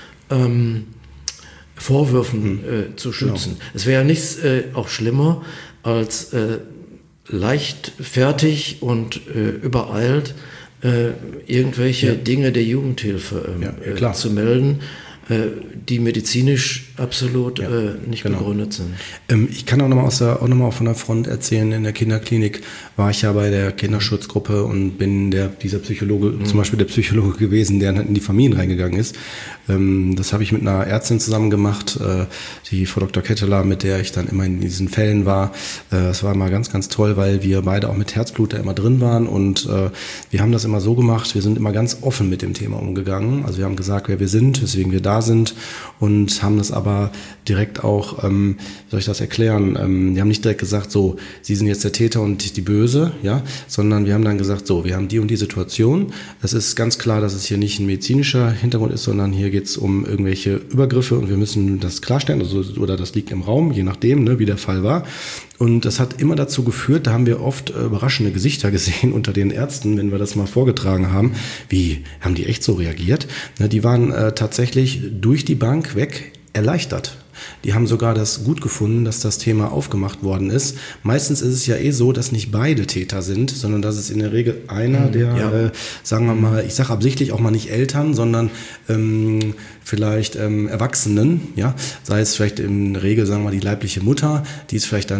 Vorwürfen zu schützen. Genau. Es wäre ja nichts auch schlimmer, als leichtfertig und übereilt irgendwelche Dinge der Jugendhilfe zu melden, die medizinisch absolut nicht begründet sind. Ich kann auch nochmal von der Front erzählen, in der Kinderklinik war ich ja bei der Kinderschutzgruppe und bin dieser Psychologe, zum Beispiel der Psychologe gewesen, der in die Familien reingegangen ist. Das habe ich mit einer Ärztin zusammen gemacht, die Frau Dr. Ketteler, mit der ich dann immer in diesen Fällen war. Das war immer ganz, ganz toll, weil wir beide auch mit Herzblut da immer drin waren und wir haben das immer so gemacht, wir sind immer ganz offen mit dem Thema umgegangen. Also wir haben gesagt, wer wir sind, weswegen wir da sind und haben das aber direkt auch, wie soll ich das erklären, wir haben nicht direkt gesagt, so, Sie sind jetzt der Täter und die Böse, ja, sondern wir haben dann gesagt, so, wir haben die und die Situation. Es ist ganz klar, dass es hier nicht ein medizinischer Hintergrund ist, sondern hier geht es um irgendwelche Übergriffe und wir müssen das klarstellen, oder das liegt im Raum, je nachdem, wie der Fall war. Und das hat immer dazu geführt, da haben wir oft überraschende Gesichter gesehen unter den Ärzten, wenn wir das mal vorgetragen haben. Wie, haben die echt so reagiert? Die waren tatsächlich durch die Bank weg erleichtert. Die haben sogar das gut gefunden, dass das Thema aufgemacht worden ist. Meistens ist es ja so, dass nicht beide Täter sind, sondern dass es in der Regel einer der, sagen wir mal, ich sage absichtlich auch mal nicht Eltern, sondern vielleicht Erwachsenen, ja, sei es vielleicht in der Regel, sagen wir mal, die leibliche Mutter, die es vielleicht dann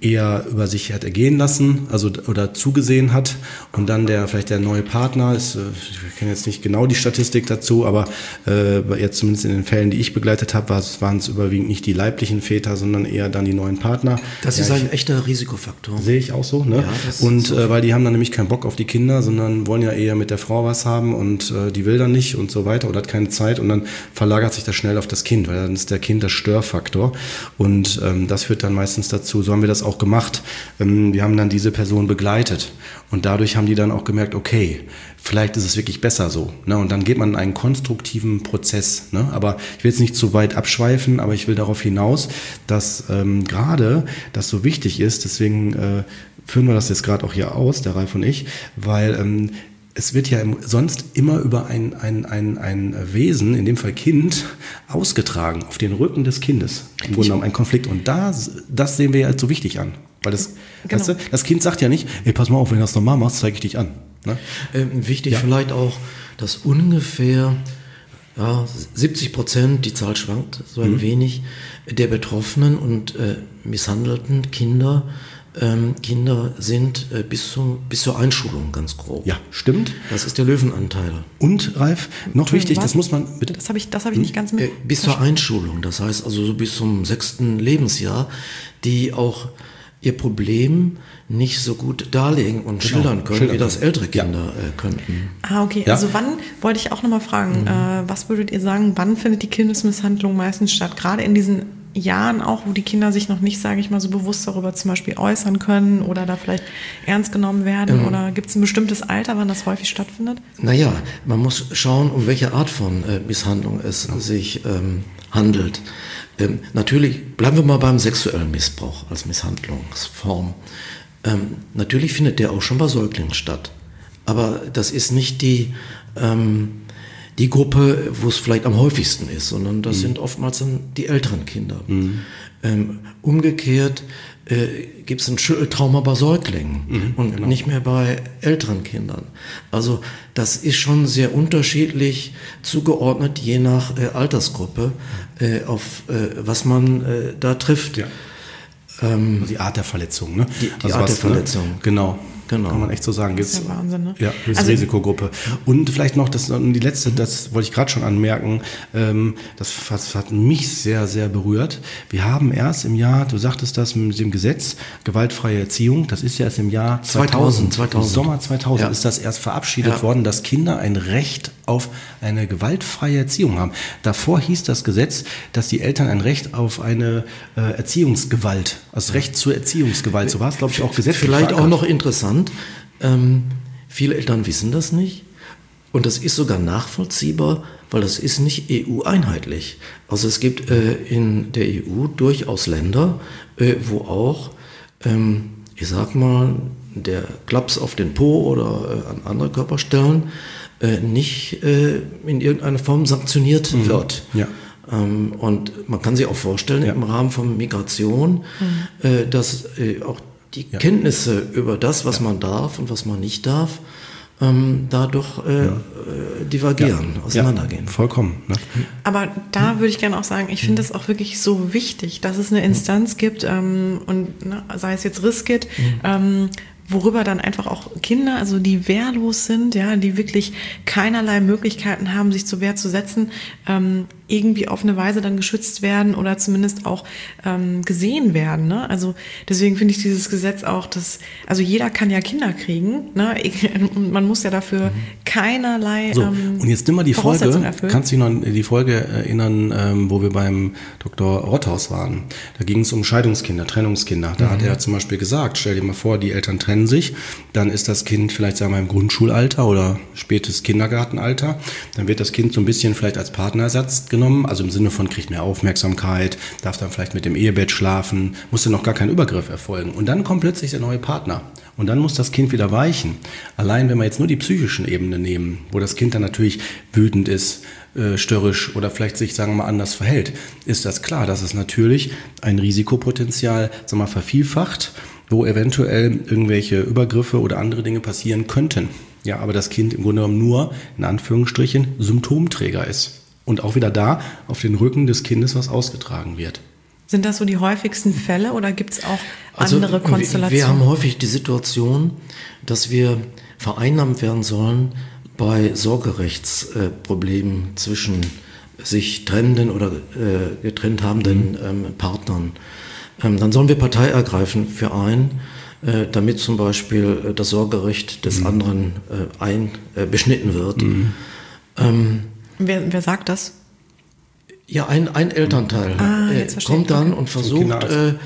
eher über sich hat ergehen lassen, also oder zugesehen hat und dann vielleicht der neue Partner ist, ich kenne jetzt nicht genau die Statistik dazu, aber jetzt zumindest in den Fällen, die ich begleitet habe, waren es überwiegend nicht die leiblichen Väter, sondern eher dann die neuen Partner. Das ist ein echter Risikofaktor. Sehe ich auch so, ne? Ja, und so. Weil die haben dann nämlich keinen Bock auf die Kinder, sondern wollen ja eher mit der Frau was haben und die will dann nicht und so weiter oder hat keine Zeit und dann verlagert sich das schnell auf das Kind, weil dann ist der Kind das Störfaktor und das führt dann meistens dazu, so haben wir das auch gemacht. Wir haben dann diese Person begleitet und dadurch haben die dann auch gemerkt, okay, vielleicht ist es wirklich besser so. Ne? Und dann geht man in einen konstruktiven Prozess. Ne? Aber ich will jetzt nicht zu weit abschweifen, aber ich will darauf hinaus, dass gerade das so wichtig ist, deswegen führen wir das jetzt gerade auch hier aus, der Ralf und ich, weil es wird ja sonst immer über ein Wesen, in dem Fall Kind, ausgetragen, auf den Rücken des Kindes. Im Grunde genommen ein Konflikt. Und das sehen wir ja als so wichtig an. Weil weißt du, das Kind sagt ja nicht, ey, pass mal auf, wenn du das normal machst, zeige ich dich an. Ne? Wichtig vielleicht auch, dass ungefähr 70%, die Zahl schwankt so ein wenig, der betroffenen und misshandelten Kinder sind bis zur Einschulung, ganz grob. Ja, stimmt. Das ist der Löwenanteil. Und, Ralf, noch wichtig, das muss man, bitte? Das habe ich nicht ganz mit. Bis zur Einschulung, das heißt also so bis zum 6. Lebensjahr, die auch ihr Problem nicht so gut darlegen und schildern können, wie das ältere Kinder könnten. Okay. Ja. Also wann, wollte ich auch nochmal fragen, was würdet ihr sagen, wann findet die Kindesmisshandlung meistens statt? Gerade in diesen Jahren auch, wo die Kinder sich noch nicht, sage ich mal, so bewusst darüber zum Beispiel äußern können oder da vielleicht ernst genommen werden? Oder gibt es ein bestimmtes Alter, wann das häufig stattfindet? Naja, man muss schauen, um welche Art von Misshandlung es sich handelt. Natürlich, bleiben wir mal beim sexuellen Missbrauch als Misshandlungsform. Natürlich findet der auch schon bei Säuglingen statt. Aber das ist nicht die Gruppe, wo es vielleicht am häufigsten ist, sondern das sind oftmals dann die älteren Kinder. Umgekehrt gibt es ein Schütteltrauma bei Säuglingen und nicht mehr bei älteren Kindern. Also das ist schon sehr unterschiedlich zugeordnet, je nach Altersgruppe, auf was man da trifft. Ja. Die Art der Verletzung, ne? Die Art der Verletzung. Ne? Genau. Kann man echt so sagen. Das ist ja Wahnsinn, ne? Ja, Risikogruppe. Und vielleicht noch die letzte, das wollte ich gerade schon anmerken, das hat mich sehr, sehr berührt. Wir haben erst im Jahr, du sagtest das mit dem Gesetz, gewaltfreie Erziehung, das ist ja erst im Jahr 2000. Im Sommer 2000 ist das erst verabschiedet worden, dass Kinder ein Recht auf eine gewaltfreie Erziehung haben. Davor hieß das Gesetz, dass die Eltern ein Recht auf eine Erziehungsgewalt, also Recht zur Erziehungsgewalt, so war es, glaube ich, auch gesetzlich vielleicht verankert. auch noch interessant, viele Eltern wissen das nicht und das ist sogar nachvollziehbar, weil das ist nicht EU-einheitlich. Also es gibt in der EU durchaus Länder, wo auch, ich sag mal, der Klaps auf den Po oder an andere Körperstellen nicht in irgendeiner Form sanktioniert wird. Ja. Und man kann sich auch vorstellen, im Rahmen von Migration, dass auch die Kenntnisse über das, was man darf und was man nicht darf, da doch divergieren, auseinandergehen. Ja, vollkommen. Ne? Aber da würde ich gerne auch sagen, ich finde es auch wirklich so wichtig, dass es eine Instanz gibt und sei es jetzt Riskit, worüber dann einfach auch Kinder, also die wehrlos sind, ja, die wirklich keinerlei Möglichkeiten haben, sich zur Wehr zu setzen, irgendwie auf eine Weise dann geschützt werden oder zumindest auch gesehen werden. Ne? Also deswegen finde ich dieses Gesetz auch, also jeder kann ja Kinder kriegen, ne? Und man muss ja dafür keinerlei und jetzt nimm mal die Folge, kannst du dich noch an die Folge erinnern, wo wir beim Dr. Rothaus waren. Da ging es um Scheidungskinder, Trennungskinder. Da hat er zum Beispiel gesagt, stell dir mal vor, die Eltern trennen sich, dann ist das Kind vielleicht, sagen wir, im Grundschulalter oder spätes Kindergartenalter, dann wird das Kind so ein bisschen vielleicht als Partnerersatz genommen, also im Sinne von kriegt mehr Aufmerksamkeit, darf dann vielleicht mit dem Ehebett schlafen, muss dann noch gar kein Übergriff erfolgen. Und dann kommt plötzlich der neue Partner. Und dann muss das Kind wieder weichen. Allein wenn wir jetzt nur die psychischen Ebenen nehmen, wo das Kind dann natürlich wütend ist, störrisch oder vielleicht sich, sagen wir mal, anders verhält, ist das klar, dass es natürlich ein Risikopotenzial, sagen wir mal, vervielfacht, wo eventuell irgendwelche Übergriffe oder andere Dinge passieren könnten. Ja, aber das Kind im Grunde genommen nur, in Anführungsstrichen, Symptomträger ist. Und auch wieder da auf den Rücken des Kindes was ausgetragen wird. Sind das so die häufigsten Fälle oder gibt es auch andere Konstellationen? Wir haben häufig die Situation, dass wir vereinnahmt werden sollen bei Sorgerechtsproblemen zwischen sich trennenden oder getrennt habenden Partnern. Dann sollen wir Partei ergreifen für einen, damit zum Beispiel das Sorgerecht des anderen beschnitten wird. Wer sagt das? Ja, ein Elternteil kommt dann und versucht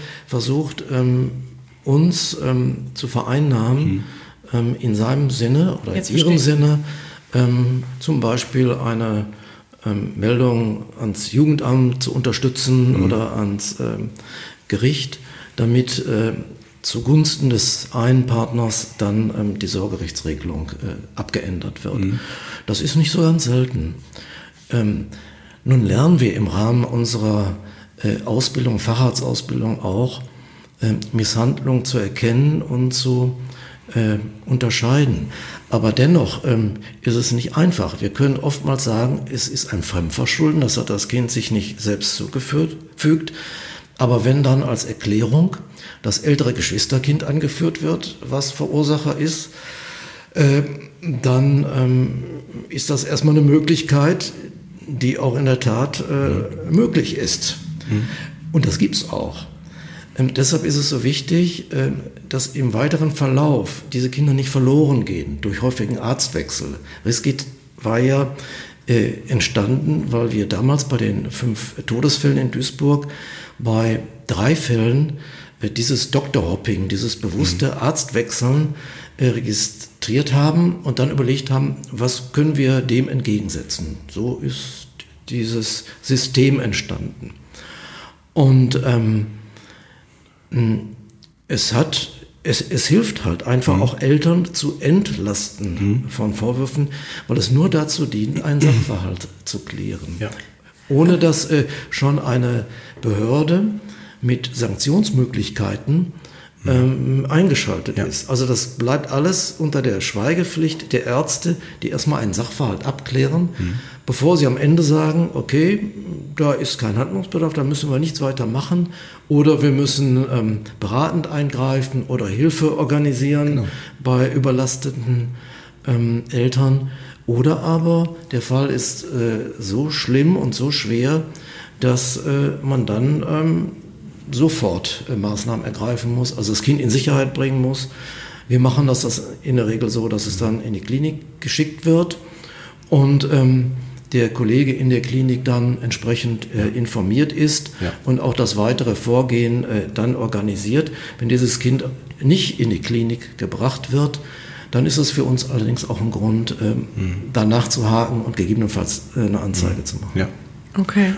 uns zu vereinnahmen, in seinem Sinne oder in ihrem Sinne, zum Beispiel eine Meldung ans Jugendamt zu unterstützen oder ans Gericht, damit zugunsten des einen Partners dann die Sorgerechtsregelung abgeändert wird. Das ist nicht so ganz selten. Nun lernen wir im Rahmen unserer Ausbildung, Facharztausbildung auch, Misshandlung zu erkennen und zu unterscheiden. Aber dennoch ist es nicht einfach. Wir können oftmals sagen, es ist ein Fremdverschulden, das hat das Kind sich nicht selbst zugefügt. Aber wenn dann als Erklärung das ältere Geschwisterkind angeführt wird, was Verursacher ist, dann ist das erstmal eine Möglichkeit, die auch in der Tat möglich ist. Und das gibt's auch. Deshalb ist es so wichtig, dass im weiteren Verlauf diese Kinder nicht verloren gehen durch häufigen Arztwechsel. Riskit war ja entstanden, weil wir damals bei den 5 Todesfällen in Duisburg bei 3 Fällen dieses Doktorhopping, dieses bewusste Arztwechseln registriert haben und dann überlegt haben, was können wir dem entgegensetzen. So ist dieses System entstanden. Und es hilft halt einfach auch Eltern zu entlasten von Vorwürfen, weil es nur dazu dient, einen Sachverhalt zu klären. Ja. Ohne dass schon eine Behörde mit Sanktionsmöglichkeiten eingeschaltet ist. Also das bleibt alles unter der Schweigepflicht der Ärzte, die erstmal einen Sachverhalt abklären, bevor sie am Ende sagen, okay, da ist kein Handlungsbedarf, da müssen wir nichts weiter machen oder wir müssen beratend eingreifen oder Hilfe organisieren bei überlasteten Eltern. Oder aber der Fall ist so schlimm und so schwer, dass man dann sofort Maßnahmen ergreifen muss, also das Kind in Sicherheit bringen muss. Wir machen das in der Regel so, dass es dann in die Klinik geschickt wird und der Kollege in der Klinik dann entsprechend informiert ist und auch das weitere Vorgehen dann organisiert. Wenn dieses Kind nicht in die Klinik gebracht wird, dann ist es für uns allerdings auch ein Grund, danach zu haken und gegebenenfalls eine Anzeige zu machen. Ja. Okay.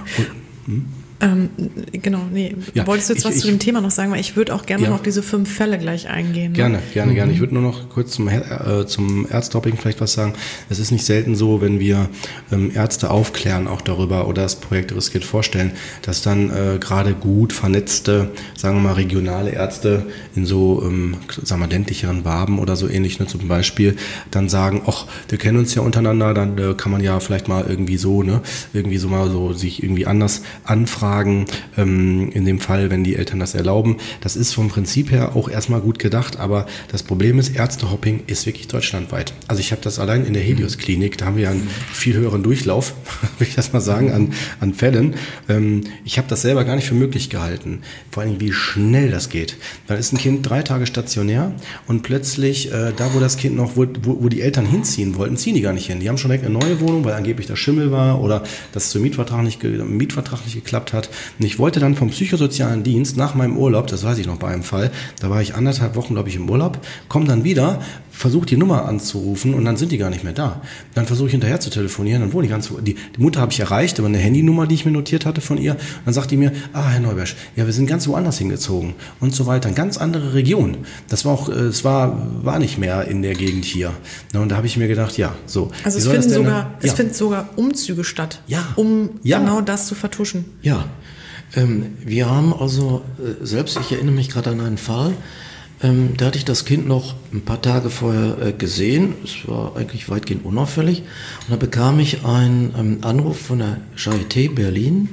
Genau, wolltest du jetzt was zu dem Thema noch sagen? Weil ich würde auch gerne noch auf diese 5 Fälle gleich eingehen. Ne? Gerne. Ich würde nur noch kurz zum Ärztehopping vielleicht was sagen. Es ist nicht selten so, wenn wir Ärzte aufklären auch darüber oder das Projekt Riskit vorstellen, dass dann gerade gut vernetzte, sagen wir mal regionale Ärzte in so, sagen wir ländlicheren Waben oder so ähnlich, ne, zum Beispiel, dann sagen, ach, wir kennen uns ja untereinander, dann kann man ja vielleicht mal irgendwie so, ne, irgendwie so mal so sich irgendwie anders anfragen, in dem Fall, wenn die Eltern das erlauben. Das ist vom Prinzip her auch erstmal gut gedacht, aber das Problem ist, Ärztehopping ist wirklich deutschlandweit. Also ich habe das allein in der Helios-Klinik, da haben wir einen viel höheren Durchlauf, will ich das mal sagen, an Fällen. Ich habe das selber gar nicht für möglich gehalten. Vor allem, wie schnell das geht. Dann ist ein Kind 3 Tage stationär und plötzlich, da wo das Kind noch, wo die Eltern hinziehen wollten, ziehen die gar nicht hin. Die haben schon direkt eine neue Wohnung, weil angeblich das Schimmel war oder das zum Mietvertrag nicht geklappt hat. Und ich wollte dann vom psychosozialen Dienst nach meinem Urlaub, das weiß ich noch bei einem Fall, da war ich 1,5 Wochen, glaube ich, im Urlaub, komme dann wieder, versuche die Nummer anzurufen und dann sind die gar nicht mehr da. Dann versuche ich hinterher zu telefonieren, dann wohne ich die Mutter habe ich erreicht, aber eine Handynummer, die ich mir notiert hatte von ihr, und dann sagt die mir, Herr Neubersch, ja, wir sind ganz woanders hingezogen und so weiter, eine ganz andere Region. Das war auch, es war nicht mehr in der Gegend hier. Und da habe ich mir gedacht, ja, so. Also es finden sogar Umzüge statt, genau das zu vertuschen. Ja, wir haben also selbst, ich erinnere mich gerade an einen Fall, da hatte ich das Kind noch ein paar Tage vorher gesehen, es war eigentlich weitgehend unauffällig, und da bekam ich einen Anruf von der Charité Berlin,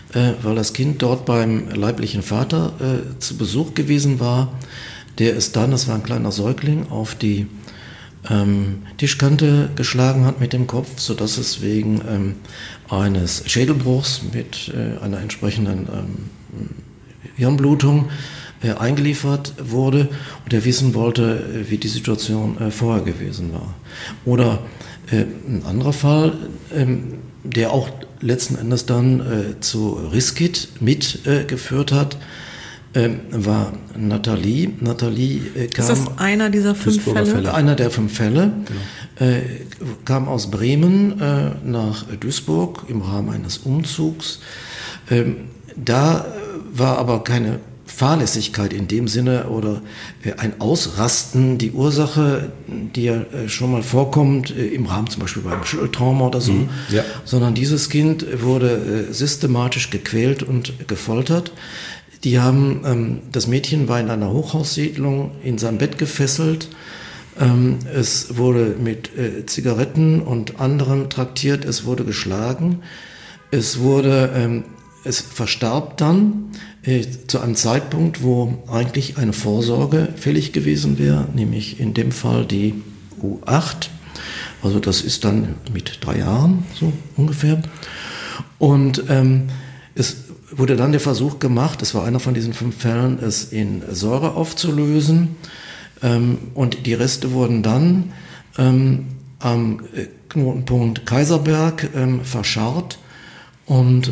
weil das Kind dort beim leiblichen Vater zu Besuch gewesen war, der es dann, das war ein kleiner Säugling, auf die Tischkante geschlagen hat mit dem Kopf, sodass es wegen eines Schädelbruchs mit einer entsprechenden Hirnblutung eingeliefert wurde und er wissen wollte, wie die Situation vorher gewesen war. Oder ein anderer Fall, der auch letzten Endes dann zu Riskit mitgeführt hat, war Nathalie. Nathalie kam... Ist das einer dieser 5 Fälle? Einer der 5 Fälle. Genau. Kam aus Bremen nach Duisburg im Rahmen eines Umzugs. Da war aber keine Fahrlässigkeit in dem Sinne oder ein Ausrasten die Ursache, die ja schon mal vorkommt im Rahmen zum Beispiel beim Schütteltrauma oder so, sondern dieses Kind wurde systematisch gequält und gefoltert. Die haben, das Mädchen war in einer Hochhaussiedlung in sein Bett gefesselt. Es wurde mit Zigaretten und anderem traktiert. Es wurde geschlagen. Es verstarb dann zu einem Zeitpunkt, wo eigentlich eine Vorsorge fällig gewesen wäre, nämlich in dem Fall die U8. Also das ist dann mit 3 Jahren so ungefähr. Und es wurde dann der Versuch gemacht, es war einer von diesen 5 Fällen, es in Säure aufzulösen. Und die Reste wurden dann am Knotenpunkt Kaiserberg verscharrt. Und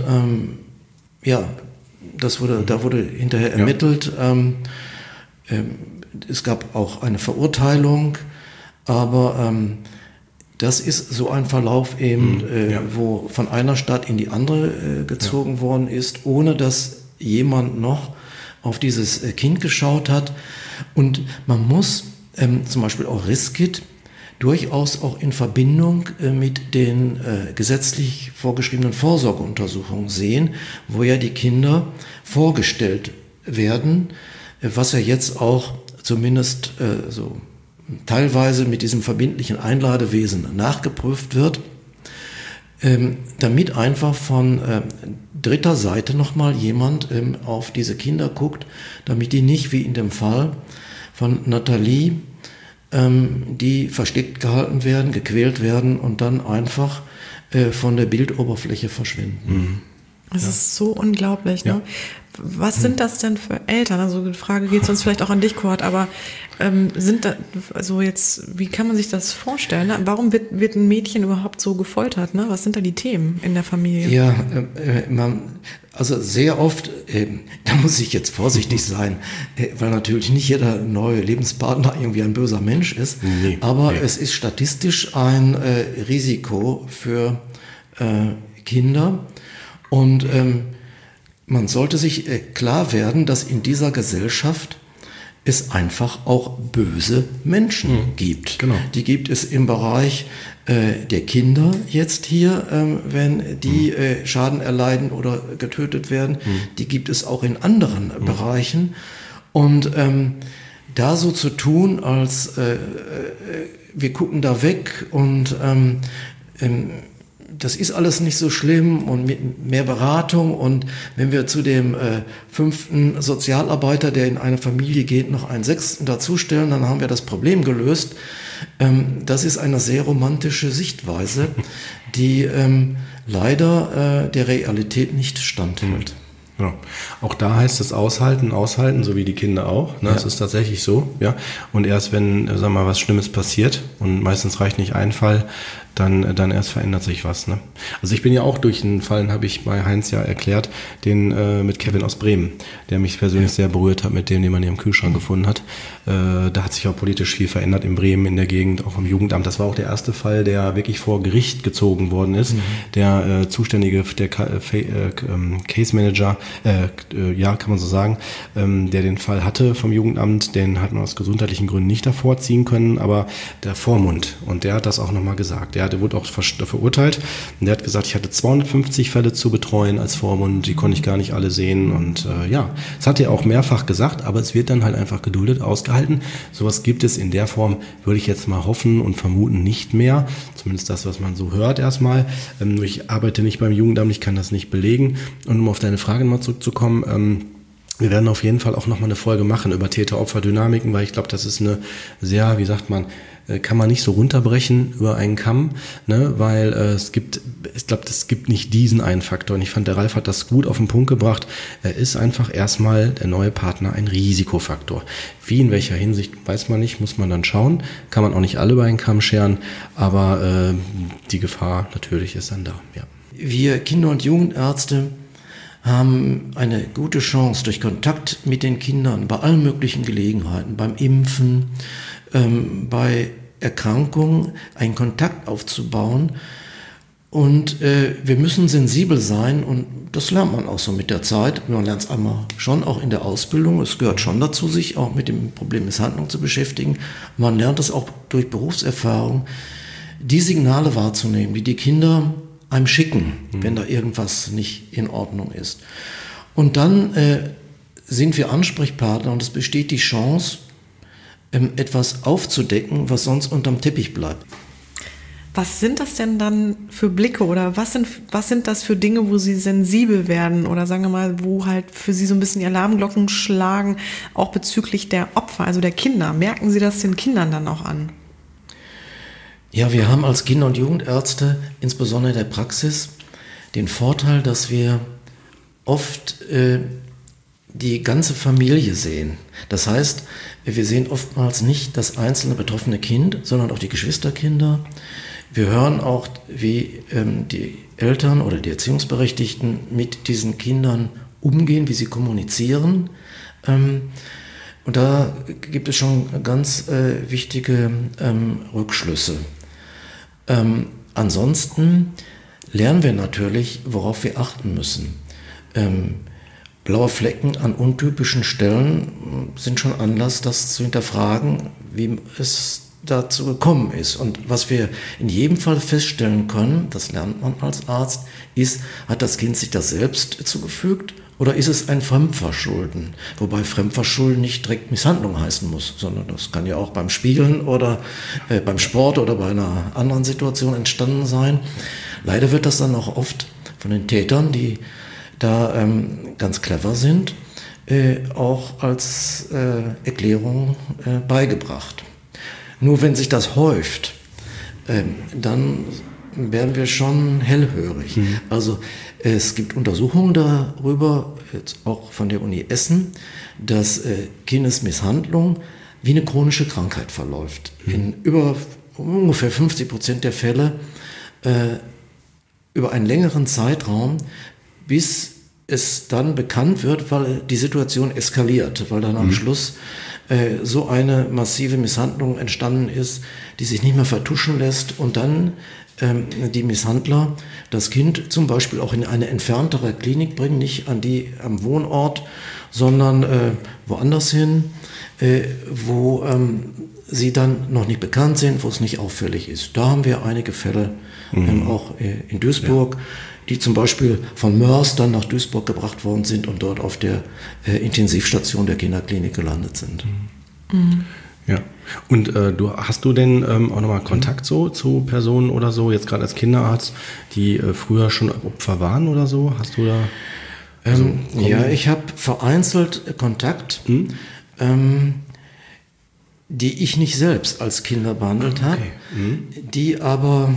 da wurde hinterher ermittelt. Es gab auch eine Verurteilung, aber das ist so ein Verlauf eben, wo von einer Stadt in die andere gezogen worden ist, ohne dass jemand noch auf dieses Kind geschaut hat. Und man muss zum Beispiel auch Riskit durchaus auch in Verbindung mit den gesetzlich vorgeschriebenen Vorsorgeuntersuchungen sehen, wo ja die Kinder vorgestellt werden, was ja jetzt auch zumindest so teilweise mit diesem verbindlichen Einladewesen nachgeprüft wird, damit einfach von dritter Seite nochmal jemand auf diese Kinder guckt, damit die nicht wie in dem Fall von Nathalie, die versteckt gehalten werden, gequält werden und dann einfach von der Bildoberfläche verschwinden. Das ist so unglaublich. Ne? Was sind das denn für Eltern? Also die Frage geht sonst vielleicht auch an dich, Kurt, aber sind da, also jetzt, wie kann man sich das vorstellen? Ne? Warum wird ein Mädchen überhaupt so gefoltert? Ne? Was sind da die Themen in der Familie? Ja, also sehr oft, da muss ich jetzt vorsichtig sein, weil natürlich nicht jeder neue Lebenspartner irgendwie ein böser Mensch ist, aber es ist statistisch ein Risiko für Kinder und man sollte sich klar werden, dass in dieser Gesellschaft es einfach auch böse Menschen gibt. Genau. Die gibt es im Bereich der Kinder jetzt hier, wenn die Schaden erleiden oder getötet werden. Die gibt es auch in anderen Bereichen. Und da so zu tun, als wir gucken da weg und das ist alles nicht so schlimm und mit mehr Beratung und wenn wir zu dem 5. Sozialarbeiter, der in eine Familie geht, noch einen 6. dazustellen, dann haben wir das Problem gelöst. Das ist eine sehr romantische Sichtweise, die leider der Realität nicht standhält. Ja. Auch da heißt es aushalten, so wie die Kinder auch. Ne? Das ist tatsächlich so. Ja. Und erst wenn, sagen wir mal, was Schlimmes passiert und meistens reicht nicht ein Fall, dann erst verändert sich was. Ne? Also ich bin ja auch durch einen Fall, habe ich bei Heinz ja erklärt, den mit Kevin aus Bremen, der mich persönlich sehr berührt hat, mit dem, den man hier im Kühlschrank gefunden hat. Da hat sich auch politisch viel verändert in Bremen, in der Gegend, auch im Jugendamt. Das war auch der erste Fall, der wirklich vor Gericht gezogen worden ist. Der zuständige, der Case Manager kann man so sagen, der den Fall hatte vom Jugendamt, den hat man aus gesundheitlichen Gründen nicht davor ziehen können, aber der Vormund, und der hat das auch nochmal gesagt. Der wurde auch verurteilt und der hat gesagt, ich hatte 250 Fälle zu betreuen als Vormund, die konnte ich gar nicht alle sehen und das hat er auch mehrfach gesagt, aber es wird dann halt einfach geduldet, ausgehalten. Sowas gibt es in der Form, würde ich jetzt mal hoffen und vermuten, nicht mehr. Zumindest das, was man so hört erstmal. Ich arbeite nicht beim Jugendamt, ich kann das nicht belegen. Und um auf deine Frage mal zurückzukommen, wir werden auf jeden Fall auch nochmal eine Folge machen über Täter-Opfer-Dynamiken, weil ich glaube, das ist eine sehr, wie sagt man, kann man nicht so runterbrechen über einen Kamm, ne? Weil es gibt nicht diesen einen Faktor. Und ich fand, der Ralf hat das gut auf den Punkt gebracht. Er ist einfach erstmal der neue Partner ein Risikofaktor. Wie, in welcher Hinsicht, weiß man nicht, muss man dann schauen. Kann man auch nicht alle über einen Kamm scheren, aber die Gefahr natürlich ist dann da. Ja. Wir Kinder- und Jugendärzte haben eine gute Chance, durch Kontakt mit den Kindern bei allen möglichen Gelegenheiten, beim Impfen, bei Erkrankungen, einen Kontakt aufzubauen. Und wir müssen sensibel sein und das lernt man auch so mit der Zeit. Man lernt es einmal schon auch in der Ausbildung. Es gehört schon dazu, sich auch mit dem Problem Misshandlung zu beschäftigen. Man lernt es auch durch Berufserfahrung, die Signale wahrzunehmen, die Kinder einem schicken, wenn da irgendwas nicht in Ordnung ist. Und dann sind wir Ansprechpartner und es besteht die Chance, etwas aufzudecken, was sonst unterm Teppich bleibt. Was sind das denn dann für Blicke oder was sind das für Dinge, wo Sie sensibel werden oder sagen wir mal, wo halt für Sie so ein bisschen die Alarmglocken schlagen, auch bezüglich der Opfer, also der Kinder? Merken Sie das den Kindern dann auch an? Ja, wir haben als Kinder- und Jugendärzte, insbesondere in der Praxis, den Vorteil, dass wir oft die ganze Familie sehen. Das heißt, wir sehen oftmals nicht das einzelne betroffene Kind, sondern auch die Geschwisterkinder. Wir hören auch, wie die Eltern oder die Erziehungsberechtigten mit diesen Kindern umgehen, wie sie kommunizieren. Und da gibt es schon ganz wichtige Rückschlüsse. Ansonsten lernen wir natürlich, worauf wir achten müssen. Blaue Flecken an untypischen Stellen sind schon Anlass, das zu hinterfragen, wie es dazu gekommen ist. Und was wir in jedem Fall feststellen können, das lernt man als Arzt, ist, hat das Kind sich das selbst zugefügt oder ist es ein Fremdverschulden? Wobei Fremdverschulden nicht direkt Misshandlung heißen muss, sondern das kann ja auch beim Spielen oder beim Sport oder bei einer anderen Situation entstanden sein. Leider wird das dann auch oft von den Tätern, die da ganz clever sind, auch als Erklärung beigebracht. Nur wenn sich das häuft, dann werden wir schon hellhörig. Also es gibt Untersuchungen darüber, jetzt auch von der Uni Essen, dass Kindesmisshandlung wie eine chronische Krankheit verläuft. In ungefähr 50% der Fälle über einen längeren Zeitraum, bis es dann bekannt wird, weil die Situation eskaliert, weil dann am Schluss so eine massive Misshandlung entstanden ist, die sich nicht mehr vertuschen lässt und dann die Misshandler das Kind zum Beispiel auch in eine entferntere Klinik bringen, nicht am Wohnort, sondern woanders hin, wo sie dann noch nicht bekannt sind, wo es nicht auffällig ist. Da haben wir einige Fälle auch in Duisburg, die zum Beispiel von Mörs dann nach Duisburg gebracht worden sind und dort auf der Intensivstation der Kinderklinik gelandet sind. Ja. Und hast du denn auch nochmal Kontakt so zu Personen oder so, jetzt gerade als Kinderarzt, die früher schon Opfer waren oder so? Hast du da? Ja, ich habe vereinzelt Kontakt, die ich nicht selbst als Kinder behandelt habe, die aber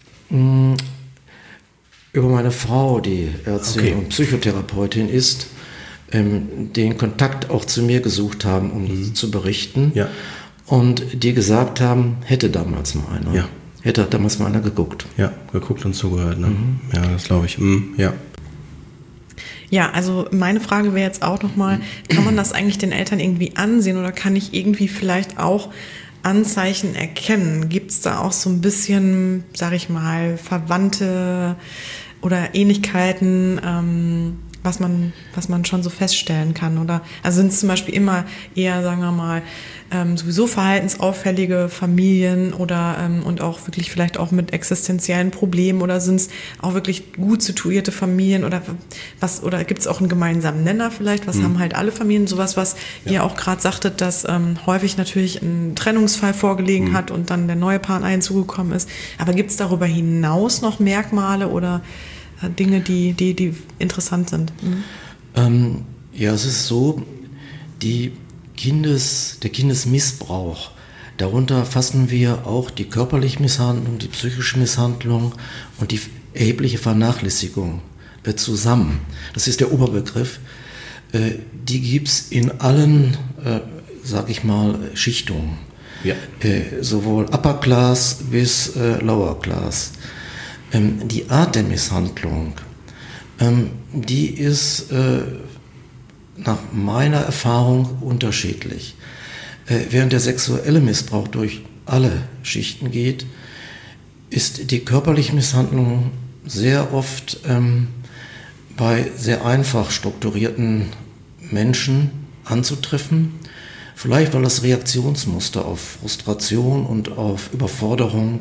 über meine Frau, die Ärztin und Psychotherapeutin ist, den Kontakt auch zu mir gesucht haben, um zu berichten. Ja. Und die gesagt haben, hätte damals mal einer. Ja. Hätte damals mal einer geguckt. Ja, geguckt und zugehört. Ne? Ja, das glaube ich. Ja. Ja, also meine Frage wäre jetzt auch nochmal, kann man das eigentlich den Eltern irgendwie ansehen oder kann ich irgendwie vielleicht auch Anzeichen erkennen? Gibt es da auch so ein bisschen, sag ich mal, Verwandte oder Ähnlichkeiten, was man schon so feststellen kann? Oder also sind es zum Beispiel immer eher, sagen wir mal, sowieso verhaltensauffällige Familien oder und auch wirklich vielleicht auch mit existenziellen Problemen, oder sind es auch wirklich gut situierte Familien oder was, oder gibt es auch einen gemeinsamen Nenner vielleicht? Was haben halt alle Familien? Sowas, was ihr auch gerade sagtet, dass häufig natürlich ein Trennungsfall vorgelegen hat und dann der neue Partner hinzugekommen ist. Aber gibt es darüber hinaus noch Merkmale oder Dinge, die interessant sind? Ja, es ist so, der Kindesmissbrauch, darunter fassen wir auch die körperliche Misshandlung, die psychische Misshandlung und die erhebliche Vernachlässigung zusammen. Das ist der Oberbegriff. Die gibt es in allen, sag ich mal, Schichtungen. Ja. Sowohl Upper Class bis Lower Class. Die Art der Misshandlung, die ist nach meiner Erfahrung unterschiedlich. Während der sexuelle Missbrauch durch alle Schichten geht, ist die körperliche Misshandlung sehr oft bei sehr einfach strukturierten Menschen anzutreffen. Vielleicht, weil das Reaktionsmuster auf Frustration und auf Überforderung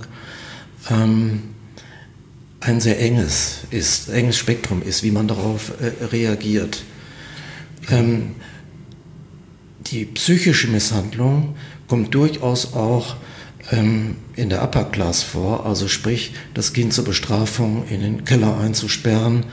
ein sehr enges Spektrum ist, wie man darauf reagiert. Die psychische Misshandlung kommt durchaus auch in der Upper Class vor, also sprich, das Kind zur Bestrafung in den Keller einzusperren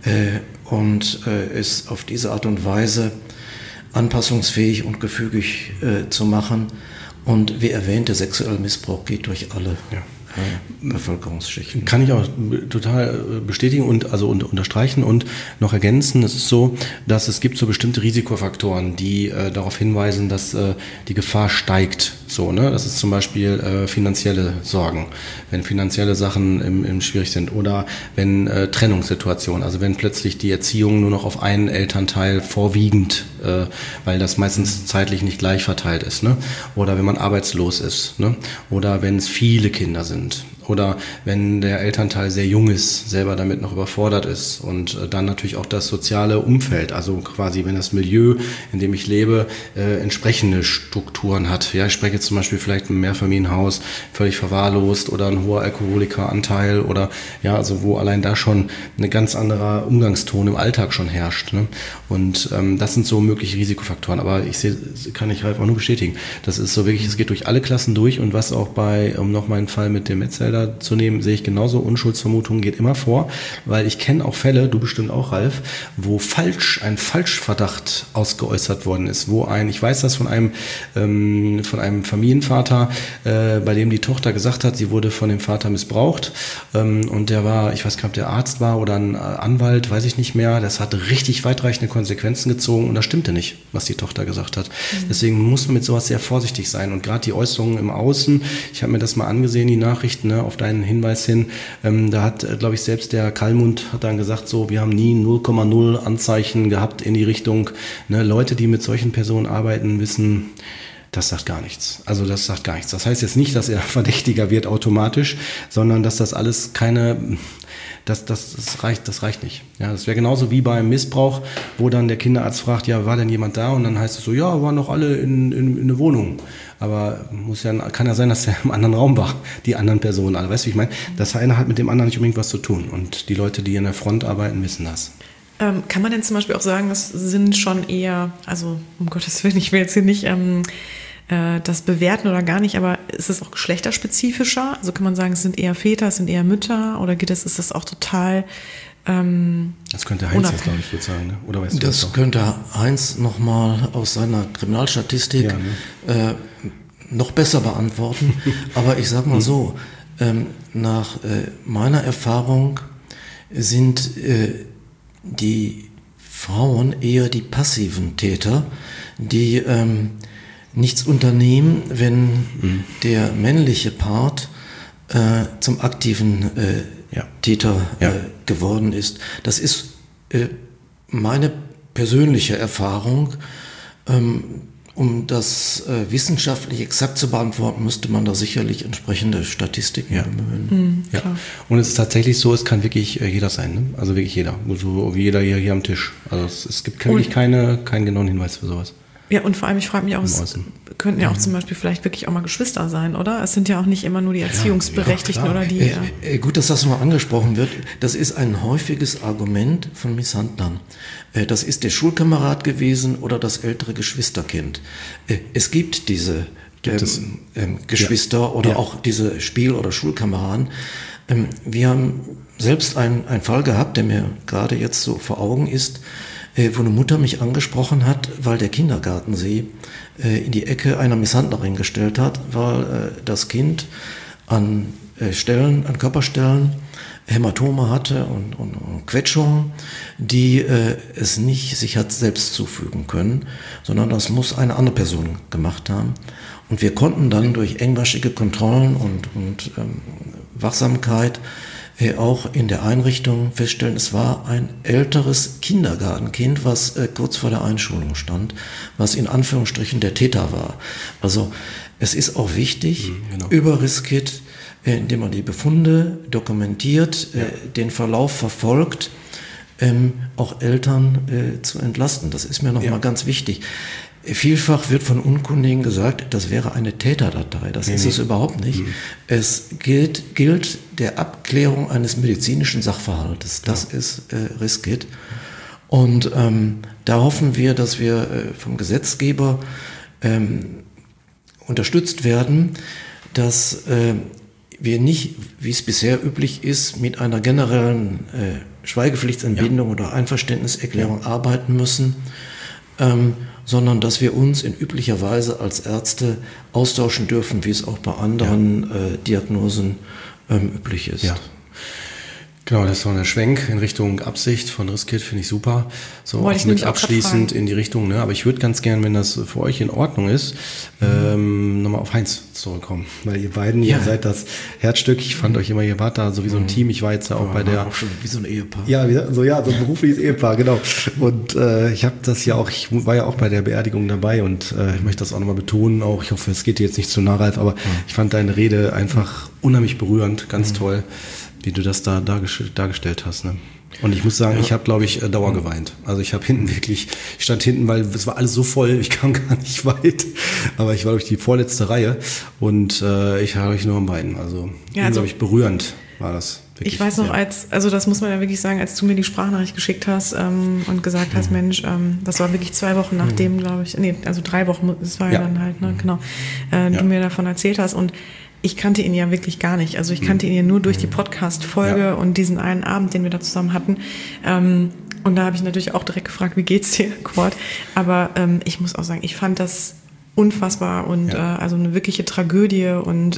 und es auf diese Art und Weise anpassungsfähig und gefügig zu machen. Und wie erwähnt, der sexuelle Missbrauch geht durch alle Bevölkerungsschichten. Kann ich auch total bestätigen und unterstreichen und noch ergänzen. Es ist so, dass es gibt so bestimmte Risikofaktoren, die darauf hinweisen, dass die Gefahr steigt. So, ne? Das ist zum Beispiel finanzielle Sorgen, wenn finanzielle Sachen schwierig sind oder wenn Trennungssituationen, also wenn plötzlich die Erziehung nur noch auf einen Elternteil vorwiegend, weil das meistens zeitlich nicht gleich verteilt ist, ne? Oder wenn man arbeitslos ist, ne? Oder wenn es viele Kinder sind. Oder wenn der Elternteil sehr jung ist, selber damit noch überfordert ist und dann natürlich auch das soziale Umfeld, also quasi wenn das Milieu, in dem ich lebe, entsprechende Strukturen hat. Ja, ich spreche jetzt zum Beispiel vielleicht ein Mehrfamilienhaus, völlig verwahrlost oder ein hoher Alkoholikeranteil oder ja, also wo allein da schon ein ganz anderer Umgangston im Alltag schon herrscht. Ne? Und das sind so mögliche Risikofaktoren. Aber kann ich Ralf auch nur bestätigen, das ist so wirklich, es geht durch alle Klassen durch und was auch um noch meinen Fall mit dem Metzelder zu nehmen, sehe ich genauso. Unschuldsvermutung geht immer vor, weil ich kenne auch Fälle, du bestimmt auch, Ralf, wo ein Falschverdacht ausgeäußert worden ist, ich weiß das von einem Familienvater, bei dem die Tochter gesagt hat, sie wurde von dem Vater missbraucht und der war, ich weiß gar nicht, ob der Arzt war oder ein Anwalt, weiß ich nicht mehr, das hatte richtig weitreichende Konsequenzen gezogen und das stimmte nicht, was die Tochter gesagt hat. Deswegen muss man mit sowas sehr vorsichtig sein und gerade die Äußerungen im Außen, ich habe mir das mal angesehen, die Nachrichten, ne, auf deinen Hinweis hin, da hat, glaube ich, selbst der Kallmund hat dann gesagt, so, wir haben nie 0,0 Anzeichen gehabt in die Richtung, ne, Leute, die mit solchen Personen arbeiten, wissen, das sagt gar nichts. Also das sagt gar nichts. Das heißt jetzt nicht, dass er Verdächtiger wird automatisch, sondern dass das alles das reicht nicht. Ja, das wäre genauso wie beim Missbrauch, wo dann der Kinderarzt fragt, ja, war denn jemand da? Und dann heißt es so, ja, waren doch alle in der Wohnung. Aber kann ja sein, dass er im anderen Raum war, die anderen Personen alle. Weißt du, wie ich meine? Das eine hat mit dem anderen nicht unbedingt was zu tun. Und die Leute, die in der Front arbeiten, wissen das. Kann man denn zum Beispiel auch sagen, das sind schon eher, also um Gottes Willen, ich will jetzt hier nicht das bewerten oder gar nicht, aber ist es auch geschlechterspezifischer? Also kann man sagen, es sind eher Väter, es sind eher Mütter oder ist das auch total das könnte Heinz jetzt, glaube ich, jetzt sagen, ne? Oder weißt du das könnte Heinz nochmal aus seiner Kriminalstatistik noch besser beantworten. Aber ich sag mal so, nach meiner Erfahrung sind die Frauen eher die passiven Täter, die nichts unternehmen, wenn der männliche Part zum aktiven Täter geworden ist. Das ist meine persönliche Erfahrung. um das wissenschaftlich exakt zu beantworten, müsste man da sicherlich entsprechende Statistiken bemühen. Ja. Und es ist tatsächlich so, es kann wirklich jeder sein, ne? Also wirklich jeder, so wie jeder hier am Tisch. Also es gibt wirklich keinen genauen Hinweis für sowas. Ja, und vor allem, ich frage mich auch, es könnten ja auch zum Beispiel vielleicht wirklich auch mal Geschwister sein, oder? Es sind ja auch nicht immer nur die Erziehungsberechtigten oder die... Gut, dass das mal angesprochen wird. Das ist ein häufiges Argument von Misshandlern. Das ist der Schulkamerad gewesen oder das ältere Geschwisterkind. Es gibt diese Geschwister oder auch diese Spiel- oder Schulkameraden. Wir haben selbst einen Fall gehabt, der mir gerade jetzt so vor Augen ist, wo eine Mutter mich angesprochen hat, weil der Kindergarten sie in die Ecke einer Misshandlerin gestellt hat, weil das Kind an Körperstellen Hämatome hatte und Quetschungen, die es nicht sich hat selbst zufügen können, sondern das muss eine andere Person gemacht haben. Und wir konnten dann durch engmaschige Kontrollen und Wachsamkeit auch in der Einrichtung feststellen, es war ein älteres Kindergartenkind, was kurz vor der Einschulung stand, was in Anführungsstrichen der Täter war. Also es ist auch wichtig, über Riskit, indem man die Befunde dokumentiert, den Verlauf verfolgt, auch Eltern zu entlasten. Das ist mir nochmal ganz wichtig. Vielfach wird von Unkundigen gesagt, das wäre eine Täterdatei. Das ist es überhaupt nicht. Es gilt der Abklärung eines medizinischen Sachverhaltes. Das ist Riskit. Und da hoffen wir, dass wir vom Gesetzgeber unterstützt werden, dass wir nicht, wie es bisher üblich ist, mit einer generellen Schweigepflichtsentbindung oder Einverständniserklärung arbeiten müssen, sondern dass wir uns in üblicher Weise als Ärzte austauschen dürfen, wie es auch bei anderen Diagnosen üblich ist. Ja. Genau, das war ein Schwenk in Richtung Absicht von Riskit, finde ich super. So auch mit abschließend in die Richtung, ne? Aber ich würde ganz gern, wenn das für euch in Ordnung ist, nochmal auf Heinz zurückkommen. Weil ihr beiden, ihr seid das Herzstück. Ich fand euch immer, ihr wart da so wie so ein Team. Ich war jetzt ja auch bei der... Auch schon wie so ein Ehepaar. Ja, so ein berufliches Ehepaar, genau. Und ich habe das ja auch, ich war ja auch bei der Beerdigung dabei und ich möchte das auch nochmal betonen. Auch ich hoffe, es geht dir jetzt nicht zu nah, Ralf, aber ich fand deine Rede einfach unheimlich berührend, ganz toll, wie du das da dargestellt hast. Ne? Und ich muss sagen, ich habe, glaube ich, Dauer geweint. Also ich stand hinten, weil es war alles so voll, ich kam gar nicht weit. Aber ich war, glaube ich, die vorletzte Reihe und ich habe euch nur am Bein. Also unglaublich berührend war das. Wirklich, ich weiß noch, das muss man ja wirklich sagen, als du mir die Sprachnachricht geschickt hast und gesagt hast, Mensch, das war wirklich 2 Wochen nachdem, glaube ich, 3 Wochen, das war ja dann halt, ne, genau, du mir davon erzählt hast und ich kannte ihn ja wirklich gar nicht. Also ich kannte ihn ja nur durch die Podcast-Folge und diesen einen Abend, den wir da zusammen hatten. Und da habe ich natürlich auch direkt gefragt, wie geht's dir, Cord? Aber ich muss auch sagen, ich fand das unfassbar und also eine wirkliche Tragödie und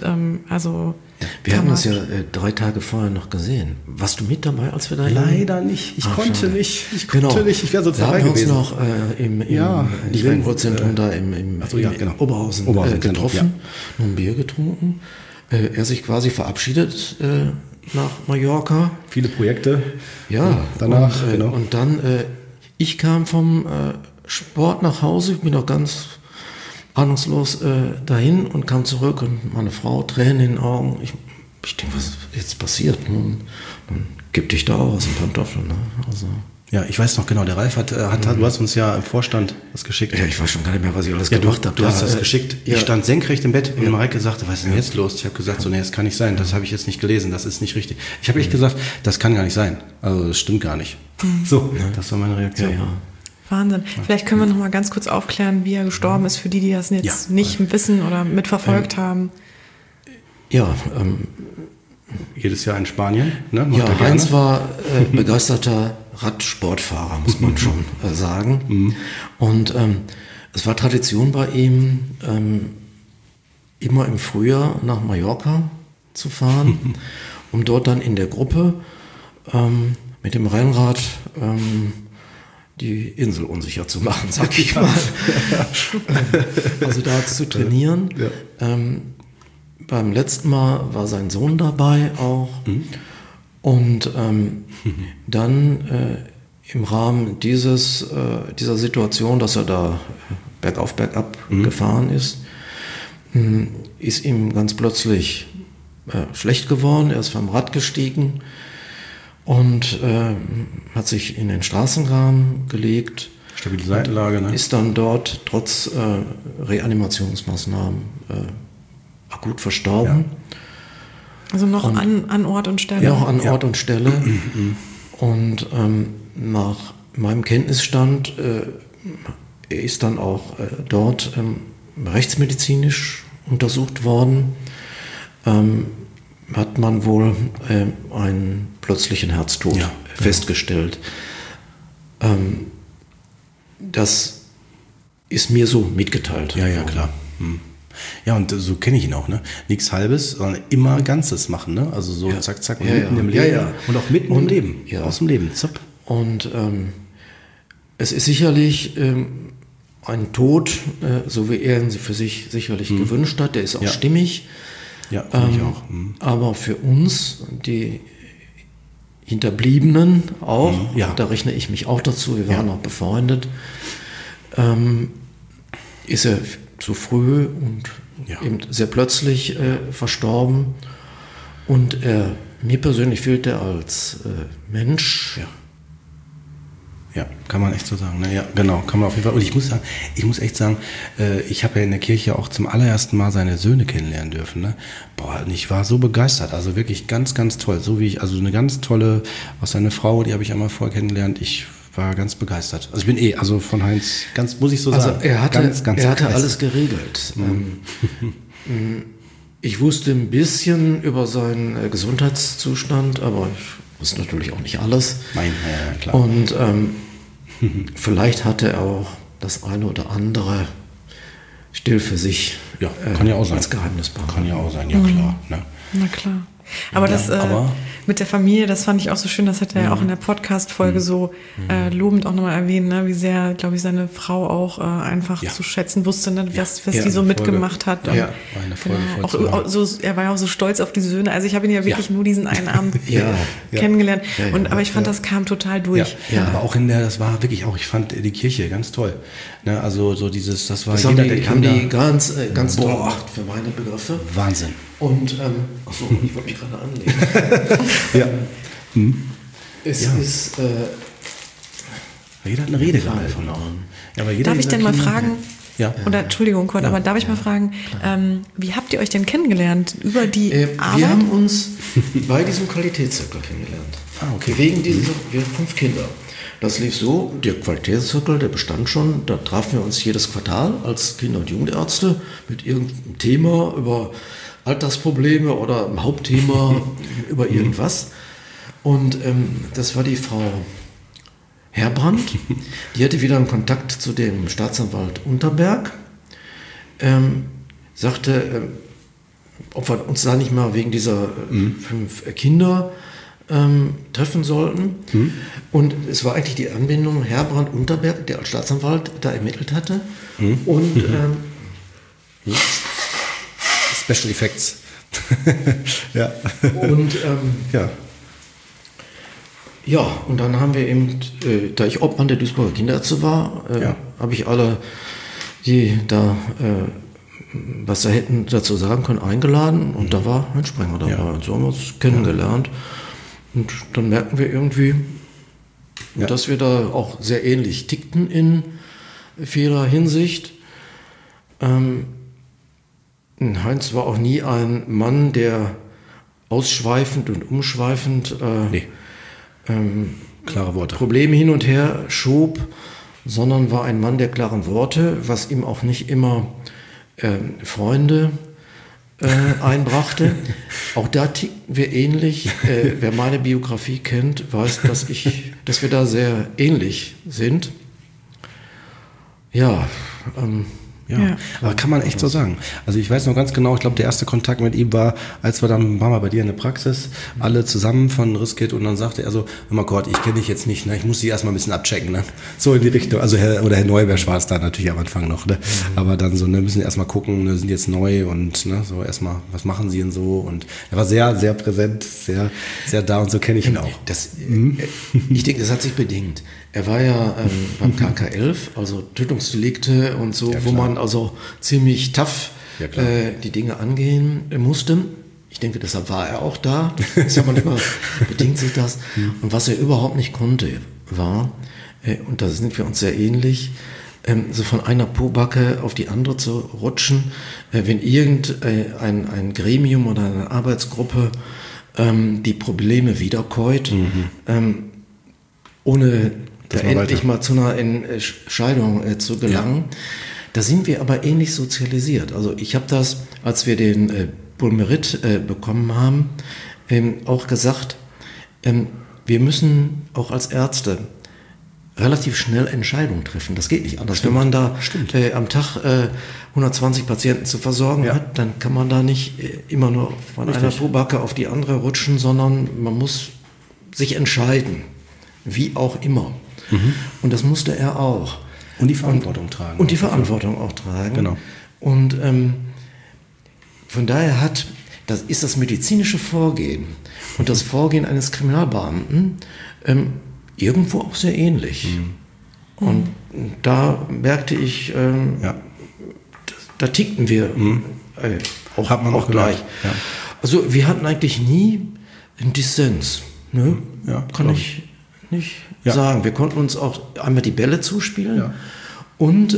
wir haben uns ja 3 Tage vorher noch gesehen. Warst du mit dabei, als wir da Leider nicht. Ich konnte nicht. Ich wäre sonst dabei gewesen. Wir haben uns noch im Schweingutzentrum da im Oberhausen getroffen, noch ein Bier getrunken. Er sich quasi verabschiedet nach Mallorca. Viele Projekte. Ja, danach. Und dann, ich kam vom Sport nach Hause, bin noch ganz ahnungslos dahin und kam zurück und meine Frau, Tränen in den Augen. Ich denke, was ist jetzt passiert? Dann gib dich da aus den Pantoffeln. Ne? Also. Ja, ich weiß noch genau, der Ralf du hast uns ja im Vorstand was geschickt. Ja, ich weiß schon gar nicht mehr, was ich alles gemacht habe. Du hast das geschickt. Ich stand senkrecht im Bett und Mareike sagte, was ist denn jetzt los? Ich habe gesagt, das kann nicht sein, das habe ich jetzt nicht gelesen, das ist nicht richtig. Ich habe echt gesagt, das kann gar nicht sein. Also das stimmt gar nicht. So, das war meine Reaktion. Ja. Wahnsinn. Vielleicht können wir noch mal ganz kurz aufklären, wie er gestorben ist, für die das jetzt nicht wissen oder mitverfolgt haben. Ja, jedes Jahr in Spanien. Ne? Ja, Heinz war begeisterter Radsportfahrer, muss man schon sagen. Und es war Tradition bei ihm, immer im Frühjahr nach Mallorca zu fahren, um dort dann in der Gruppe mit dem Rennrad die Insel unsicher zu machen, sag ich mal. Also da zu trainieren. Ja. Beim letzten Mal war sein Sohn dabei auch. Und dann im Rahmen dieser Situation, dass er da bergauf, bergab gefahren ist, ist ihm ganz plötzlich schlecht geworden. Er ist vom Rad gestiegen und hat sich in den Straßengraben gelegt. Stabile Seitenlage, ne? Ist dann dort trotz Reanimationsmaßnahmen akut verstorben. Ja. Also noch an Ort und Stelle? Ja, auch an Ort und Stelle. Und nach meinem Kenntnisstand ist dann auch dort rechtsmedizinisch untersucht worden. Hat man wohl einen plötzlichen Herztod festgestellt. Das ist mir so mitgeteilt. Ja, klar. Ja, und so kenne ich ihn auch, ne? Nichts Halbes, sondern immer Ganzes machen, ne? Also so zack, zack, mitten im Leben. Ja. Und auch mitten im Leben, aus dem Leben, zack. Und es ist sicherlich ein Tod, so wie er ihn für sich sicherlich gewünscht hat, der ist auch stimmig. Ja, finde ich auch. Aber für uns, die Hinterbliebenen auch, da rechne ich mich auch dazu, wir waren auch befreundet, ist er zu früh und eben sehr plötzlich verstorben. Und mir persönlich fehlt er als Mensch. Ja, kann man echt so sagen. Ne? Ja, genau, kann man auf jeden Fall. Und ich muss echt sagen, ich habe ja in der Kirche auch zum allerersten Mal seine Söhne kennenlernen dürfen. Ne? Boah, und ich war so begeistert. Also wirklich ganz, ganz toll. Also eine ganz tolle, auch seine Frau, die habe ich einmal vorher kennengelernt. Ich war ganz begeistert. Also ich bin also von Heinz ganz, muss ich so sagen. Also er hatte alles geregelt. Ich wusste ein bisschen über seinen Gesundheitszustand, aber ich wusste natürlich auch nicht alles. Ja, klar. Und vielleicht hatte er auch das eine oder andere still für sich kann ja auch sein. als Geheimnis behalten. Kann ja auch sein, ja klar. Ne? Na klar. Aber das mit der Familie, das fand ich auch so schön, das hat er ja auch in der Podcast-Folge so lobend auch nochmal erwähnt, ne? Wie sehr, glaube ich, seine Frau auch einfach zu schätzen wusste, ne? was die so mitgemacht hat. Und, war eine Folge auch so, er war ja auch so stolz auf die Söhne. Also ich habe ihn ja wirklich nur diesen einen Abend kennengelernt. Aber ich fand, das kam total durch. Ja, aber auch das war wirklich auch, ich fand die Kirche ganz toll. Ne? Also so dieses, das war das jeder, der haben die ganz toll gemacht für meine Begriffe. Wahnsinn. Und, achso, ich wollte mich gerade anlegen. Es ist... jeder hat eine Rede gehalten. Darf ich denn mal fragen... Oder Entschuldigung, Kurt, aber darf ich mal fragen, wie habt ihr euch denn kennengelernt? Über die Arbeit? Wir haben uns bei diesem Qualitätszirkel kennengelernt. Okay. Wir haben 5 Kinder. Das lief so, der Qualitätszirkel, der bestand schon, da trafen wir uns jedes Quartal als Kinder- und Jugendärzte mit irgendeinem Thema über Alltagsprobleme oder ein Hauptthema über irgendwas. Und das war die Frau Herbrand, die hatte wieder einen Kontakt zu dem Staatsanwalt Unterberg, sagte, ob wir uns da nicht mal wegen dieser 5 Kinder treffen sollten. Und es war eigentlich die Anbindung Herbrand-Unterberg, der als Staatsanwalt da ermittelt hatte. Und Special Effects. Und und dann haben wir eben, da ich Obmann der Duisburger Kinderärzte war, habe ich alle, die da was da hätten dazu sagen können, eingeladen. Und da war ein Sprenger dabei. Und so haben wir uns kennengelernt. Und dann merken wir irgendwie, dass wir da auch sehr ähnlich tickten in vieler Hinsicht. Heinz war auch nie ein Mann, der ausschweifend und umschweifend klare Worte. Probleme hin und her schob, sondern war ein Mann der klaren Worte, was ihm auch nicht immer Freunde einbrachte. Auch da ticken wir ähnlich. Wer meine Biografie kennt, weiß, dass wir da sehr ähnlich sind. Ja, Ja, aber kann man echt so sagen. Also ich weiß noch ganz genau, ich glaube, der erste Kontakt mit ihm war, als waren wir bei dir in der Praxis, alle zusammen von Riskit, und dann sagte er so, oh mein Gott, ich kenne dich jetzt nicht, ne? Ich muss sie erstmal ein bisschen abchecken. Ne? So in die Richtung, also Herr Neubersch war es da natürlich am Anfang noch, ne? Aber dann so, ne, müssen erstmal gucken, ne, sind jetzt neu und ne, so erstmal, was machen sie denn so? Und er war sehr, sehr präsent, sehr, sehr da, und so kenne ich ihn auch. Ich denke, das hat sich bedingt. Er war ja beim KK11, also Tötungsdelikte und so, wo man also ziemlich tough die Dinge angehen musste. Ich denke, deshalb war er auch da. Das ja manchmal bedingt sich das. Und was er überhaupt nicht konnte, war, und da sind wir uns sehr ähnlich, so von einer Pobacke auf die andere zu rutschen, wenn irgendein Gremium oder eine Arbeitsgruppe die Probleme wiederkäut, ohne endlich mal zu einer Entscheidung zu gelangen. Da sind wir aber ähnlich sozialisiert. Also ich habe das, als wir den Bulmerit bekommen haben, auch gesagt, wir müssen auch als Ärzte relativ schnell Entscheidungen treffen. Das geht nicht anders. Stimmt. Wenn man da am Tag 120 Patienten zu versorgen hat, dann kann man da nicht immer nur von einer Pobacke auf die andere rutschen, sondern man muss sich entscheiden, wie auch immer. Und das musste er auch. Und die Verantwortung tragen. Und die Verantwortung auch tragen. Genau. Und von daher ist das medizinische Vorgehen und das Vorgehen eines Kriminalbeamten irgendwo auch sehr ähnlich. Und da merkte ich, da tickten wir auch gleich. Ja. Also wir hatten eigentlich nie einen Dissens. Ne? Ja, kann ich nicht sagen. Wir konnten uns auch einmal die Bälle zuspielen und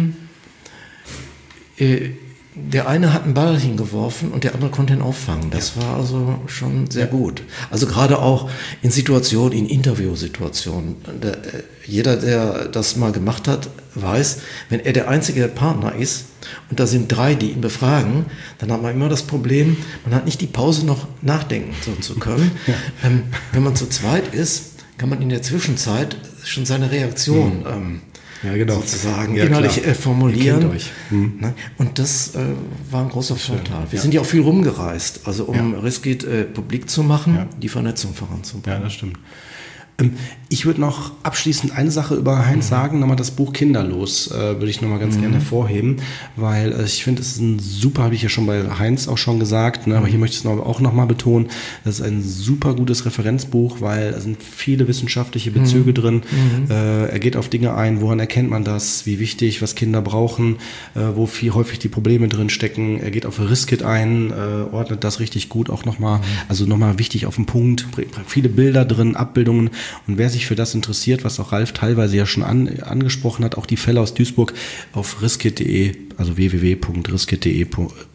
der eine hat einen Ball hingeworfen und der andere konnte ihn auffangen. Das war also schon sehr gut. Also gerade auch in Interviewsituationen. Jeder, der das mal gemacht hat, weiß, wenn er der einzige Partner ist und da sind 3, die ihn befragen, dann hat man immer das Problem, man hat nicht die Pause, noch nachdenken zu können. Wenn man zu zweit ist, kann man in der Zwischenzeit schon seine Reaktion sozusagen innerlich formulieren. Und das war ein großer Vorteil. Wir sind ja auch viel rumgereist, also um Riskit publik zu machen, die Vernetzung voranzubringen. Ja, das stimmt. Ich würde noch abschließend eine Sache über Heinz sagen, nochmal das Buch Kinderlos würde ich nochmal ganz gerne hervorheben, weil ich finde, es ist ein super, habe ich ja schon bei Heinz auch schon gesagt, ne, aber hier möchte ich es auch nochmal betonen, das ist ein super gutes Referenzbuch, weil da sind viele wissenschaftliche Bezüge drin, er geht auf Dinge ein, woran erkennt man das, wie wichtig, was Kinder brauchen, wo häufig die Probleme drin stecken, er geht auf Riskit ein, ordnet das richtig gut auch nochmal, also nochmal wichtig auf den Punkt, viele Bilder drin, Abbildungen. Und wer sich für das interessiert, was auch Ralf teilweise ja schon angesprochen hat, auch die Fälle aus Duisburg auf riskit.de, also www.riskit.de,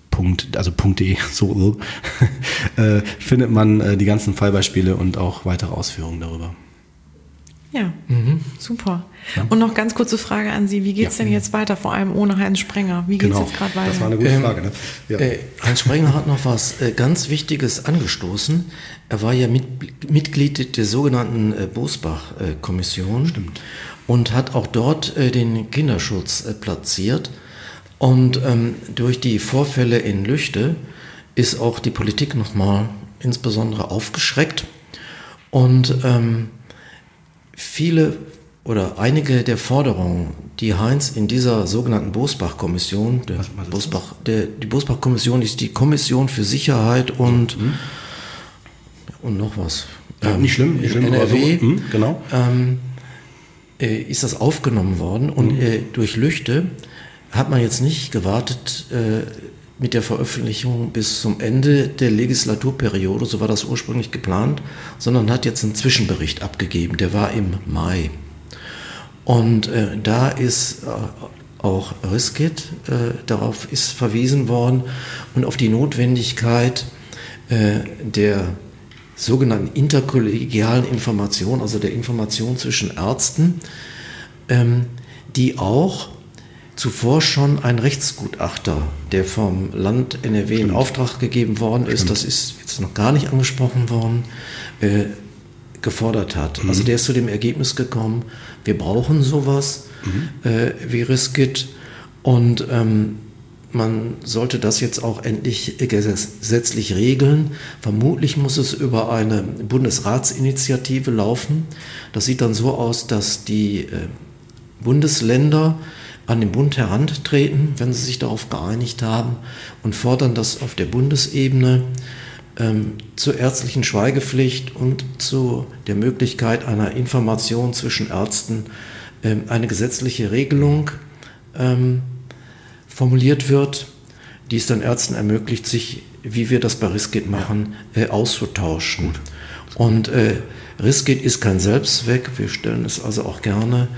findet man die ganzen Fallbeispiele und auch weitere Ausführungen darüber. Ja, super. Ja. Und noch ganz kurze Frage an Sie. Wie geht es denn jetzt weiter, vor allem ohne Heinz Sprenger? Wie geht es jetzt gerade weiter? Das war eine gute Frage. Ne? Heinz Sprenger hat noch was ganz Wichtiges angestoßen. Er war ja Mitglied der sogenannten Bosbach-Kommission und hat auch dort den Kinderschutz platziert. Und durch die Vorfälle in Lüchte ist auch die Politik nochmal insbesondere aufgeschreckt. Und viele oder einige der Forderungen, die Heinz in dieser sogenannten Bosbach-Kommission, die Bosbach-Kommission ist die Kommission für Sicherheit und noch was. Nicht schlimm, NRW, genau. Ist das aufgenommen worden und durch Lüchte hat man jetzt nicht gewartet mit der Veröffentlichung bis zum Ende der Legislaturperiode, so war das ursprünglich geplant, sondern hat jetzt einen Zwischenbericht abgegeben, der war im Mai. Und da ist auch Riskit, darauf ist verwiesen worden und auf die Notwendigkeit der sogenannten interkollegialen Information, also der Information zwischen Ärzten, die auch zuvor schon ein Rechtsgutachter, der vom Land NRW in Auftrag gegeben worden ist, das ist jetzt noch gar nicht angesprochen worden, gefordert hat. Also der ist zu dem Ergebnis gekommen, wir brauchen sowas wie Riskit Und man sollte das jetzt auch endlich gesetzlich regeln. Vermutlich muss es über eine Bundesratsinitiative laufen. Das sieht dann so aus, dass die Bundesländer an den Bund herantreten, wenn sie sich darauf geeinigt haben, und fordern, dass auf der Bundesebene zur ärztlichen Schweigepflicht und zu der Möglichkeit einer Information zwischen Ärzten eine gesetzliche Regelung formuliert wird, die es dann Ärzten ermöglicht, sich, wie wir das bei Riskit machen, auszutauschen. Und Riskit ist kein Selbstzweck, wir stellen es also auch gerne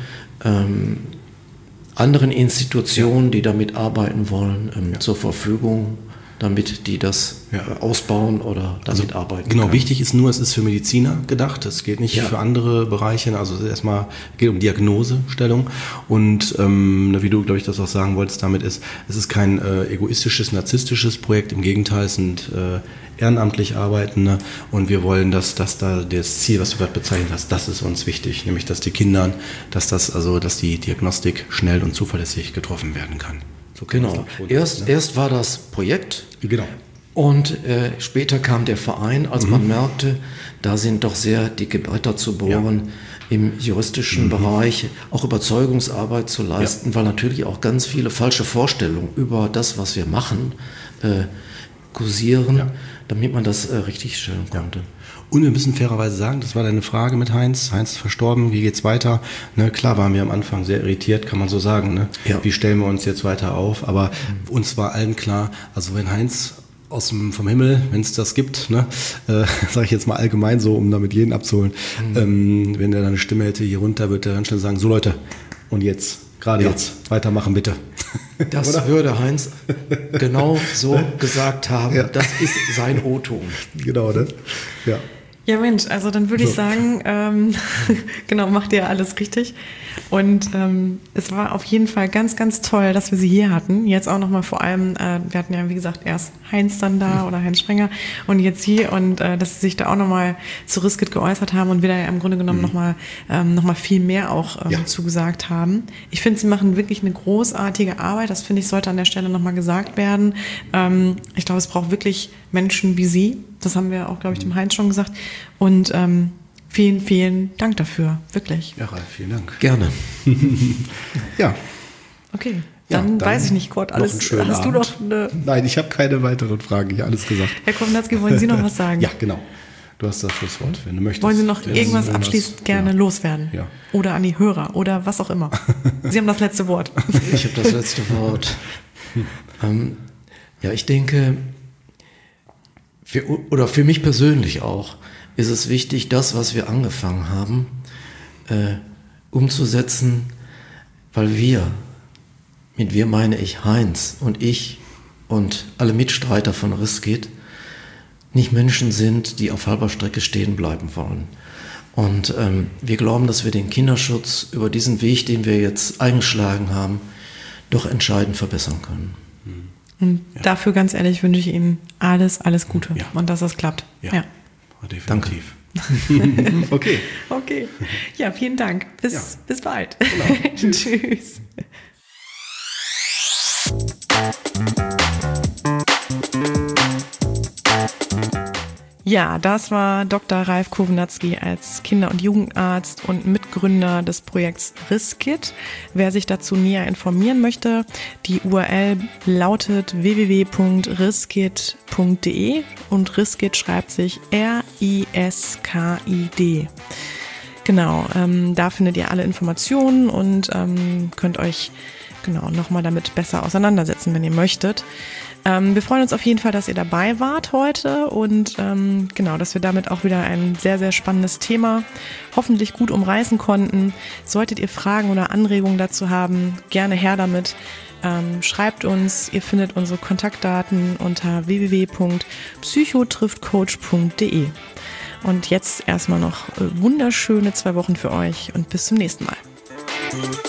anderen Institutionen, die damit arbeiten wollen, zur Verfügung, damit die das ausbauen oder damit arbeiten Genau, können. wichtig ist nur, es ist für Mediziner gedacht, es geht nicht für andere Bereiche, also es ist erstmal geht um Diagnosestellung und wie du, glaube ich, das auch sagen wolltest, damit ist, es ist kein egoistisches, narzisstisches Projekt, im Gegenteil, es sind ehrenamtlich Arbeitende und wir wollen, dass das Ziel, was du gerade bezeichnet hast, das ist uns wichtig, nämlich dass die Kindern, dass die Diagnostik schnell und zuverlässig getroffen werden kann. So genau. Erst war das Projekt. Genau. Und später kam der Verein, als man merkte, da sind doch sehr dicke Bretter zu bohren im juristischen Bereich, auch Überzeugungsarbeit zu leisten, weil natürlich auch ganz viele falsche Vorstellungen über das, was wir machen, kursieren, damit man das richtig stellen konnte. Und wir müssen fairerweise sagen, das war deine Frage mit Heinz. Heinz ist verstorben, wie geht's weiter? Ne, klar waren wir am Anfang sehr irritiert, kann man so sagen. Ne? Ja. Wie stellen wir uns jetzt weiter auf? Aber uns war allen klar, also wenn Heinz vom Himmel, wenn es das gibt, ne, sage ich jetzt mal allgemein so, um damit jeden abzuholen, wenn er dann eine Stimme hätte hier runter, wird er ganz schnell sagen, so Leute, und jetzt, gerade jetzt, weitermachen bitte. Das würde Heinz genau so gesagt haben. Ja. Das ist sein O-Ton. Genau, ne? Ja. Ja Mensch, also dann würde ich sagen, genau, macht ihr alles richtig. Und es war auf jeden Fall ganz, ganz toll, dass wir sie hier hatten. Jetzt auch nochmal vor allem, wir hatten ja wie gesagt erst Heinz dann da oder Heinz Sprenger und jetzt hier und dass sie sich da auch nochmal zu Riskit geäußert haben und wir da ja im Grunde genommen noch mal viel mehr auch zugesagt haben. Ich finde, sie machen wirklich eine großartige Arbeit. Das finde ich, sollte an der Stelle nochmal gesagt werden. Ich glaube, es braucht wirklich Menschen wie Sie. Das haben wir auch, glaube ich, dem Heinz schon gesagt. Und vielen, vielen Dank dafür, wirklich. Ja, Ralf, vielen Dank. Gerne. Ja. Okay, dann weiß ich nicht, Kurt, alles. Hast Abend. Du noch eine... Nein, ich habe keine weiteren Fragen, ich habe alles gesagt. Herr Kownatski, wollen Sie noch was sagen? Ja, genau. Du hast das Schlusswort, wenn du möchtest. Wollen Sie noch irgendwas abschließend gerne loswerden? Ja. Oder an die Hörer oder was auch immer. Sie haben das letzte Wort. Ich habe das letzte Wort. Ich denke, für mich persönlich auch, ist es wichtig, das, was wir angefangen haben, umzusetzen, weil mit wir meine ich Heinz und ich und alle Mitstreiter von Riskit, nicht Menschen sind, die auf halber Strecke stehen bleiben wollen. Und wir glauben, dass wir den Kinderschutz über diesen Weg, den wir jetzt eingeschlagen haben, doch entscheidend verbessern können. Und dafür, ganz ehrlich, wünsche ich Ihnen alles, alles Gute und dass das klappt. Ja. Definitiv. Okay. Okay. Ja, vielen Dank. Bis bald. Genau. Tschüss. Ja, das war Dr. Ralf Kownatski als Kinder- und Jugendarzt und Mitgründer des Projekts Riskit. Wer sich dazu näher informieren möchte, die URL lautet www.riskit.de und Riskit schreibt sich R-I-S-K-I-D. Genau, da findet ihr alle Informationen und könnt euch nochmal damit besser auseinandersetzen, wenn ihr möchtet. Wir freuen uns auf jeden Fall, dass ihr dabei wart heute und dass wir damit auch wieder ein sehr, sehr spannendes Thema hoffentlich gut umreißen konnten. Solltet ihr Fragen oder Anregungen dazu haben, gerne her damit. Schreibt uns, ihr findet unsere Kontaktdaten unter www.psychotriftcoach.de. Und jetzt erstmal noch wunderschöne 2 Wochen für euch und bis zum nächsten Mal.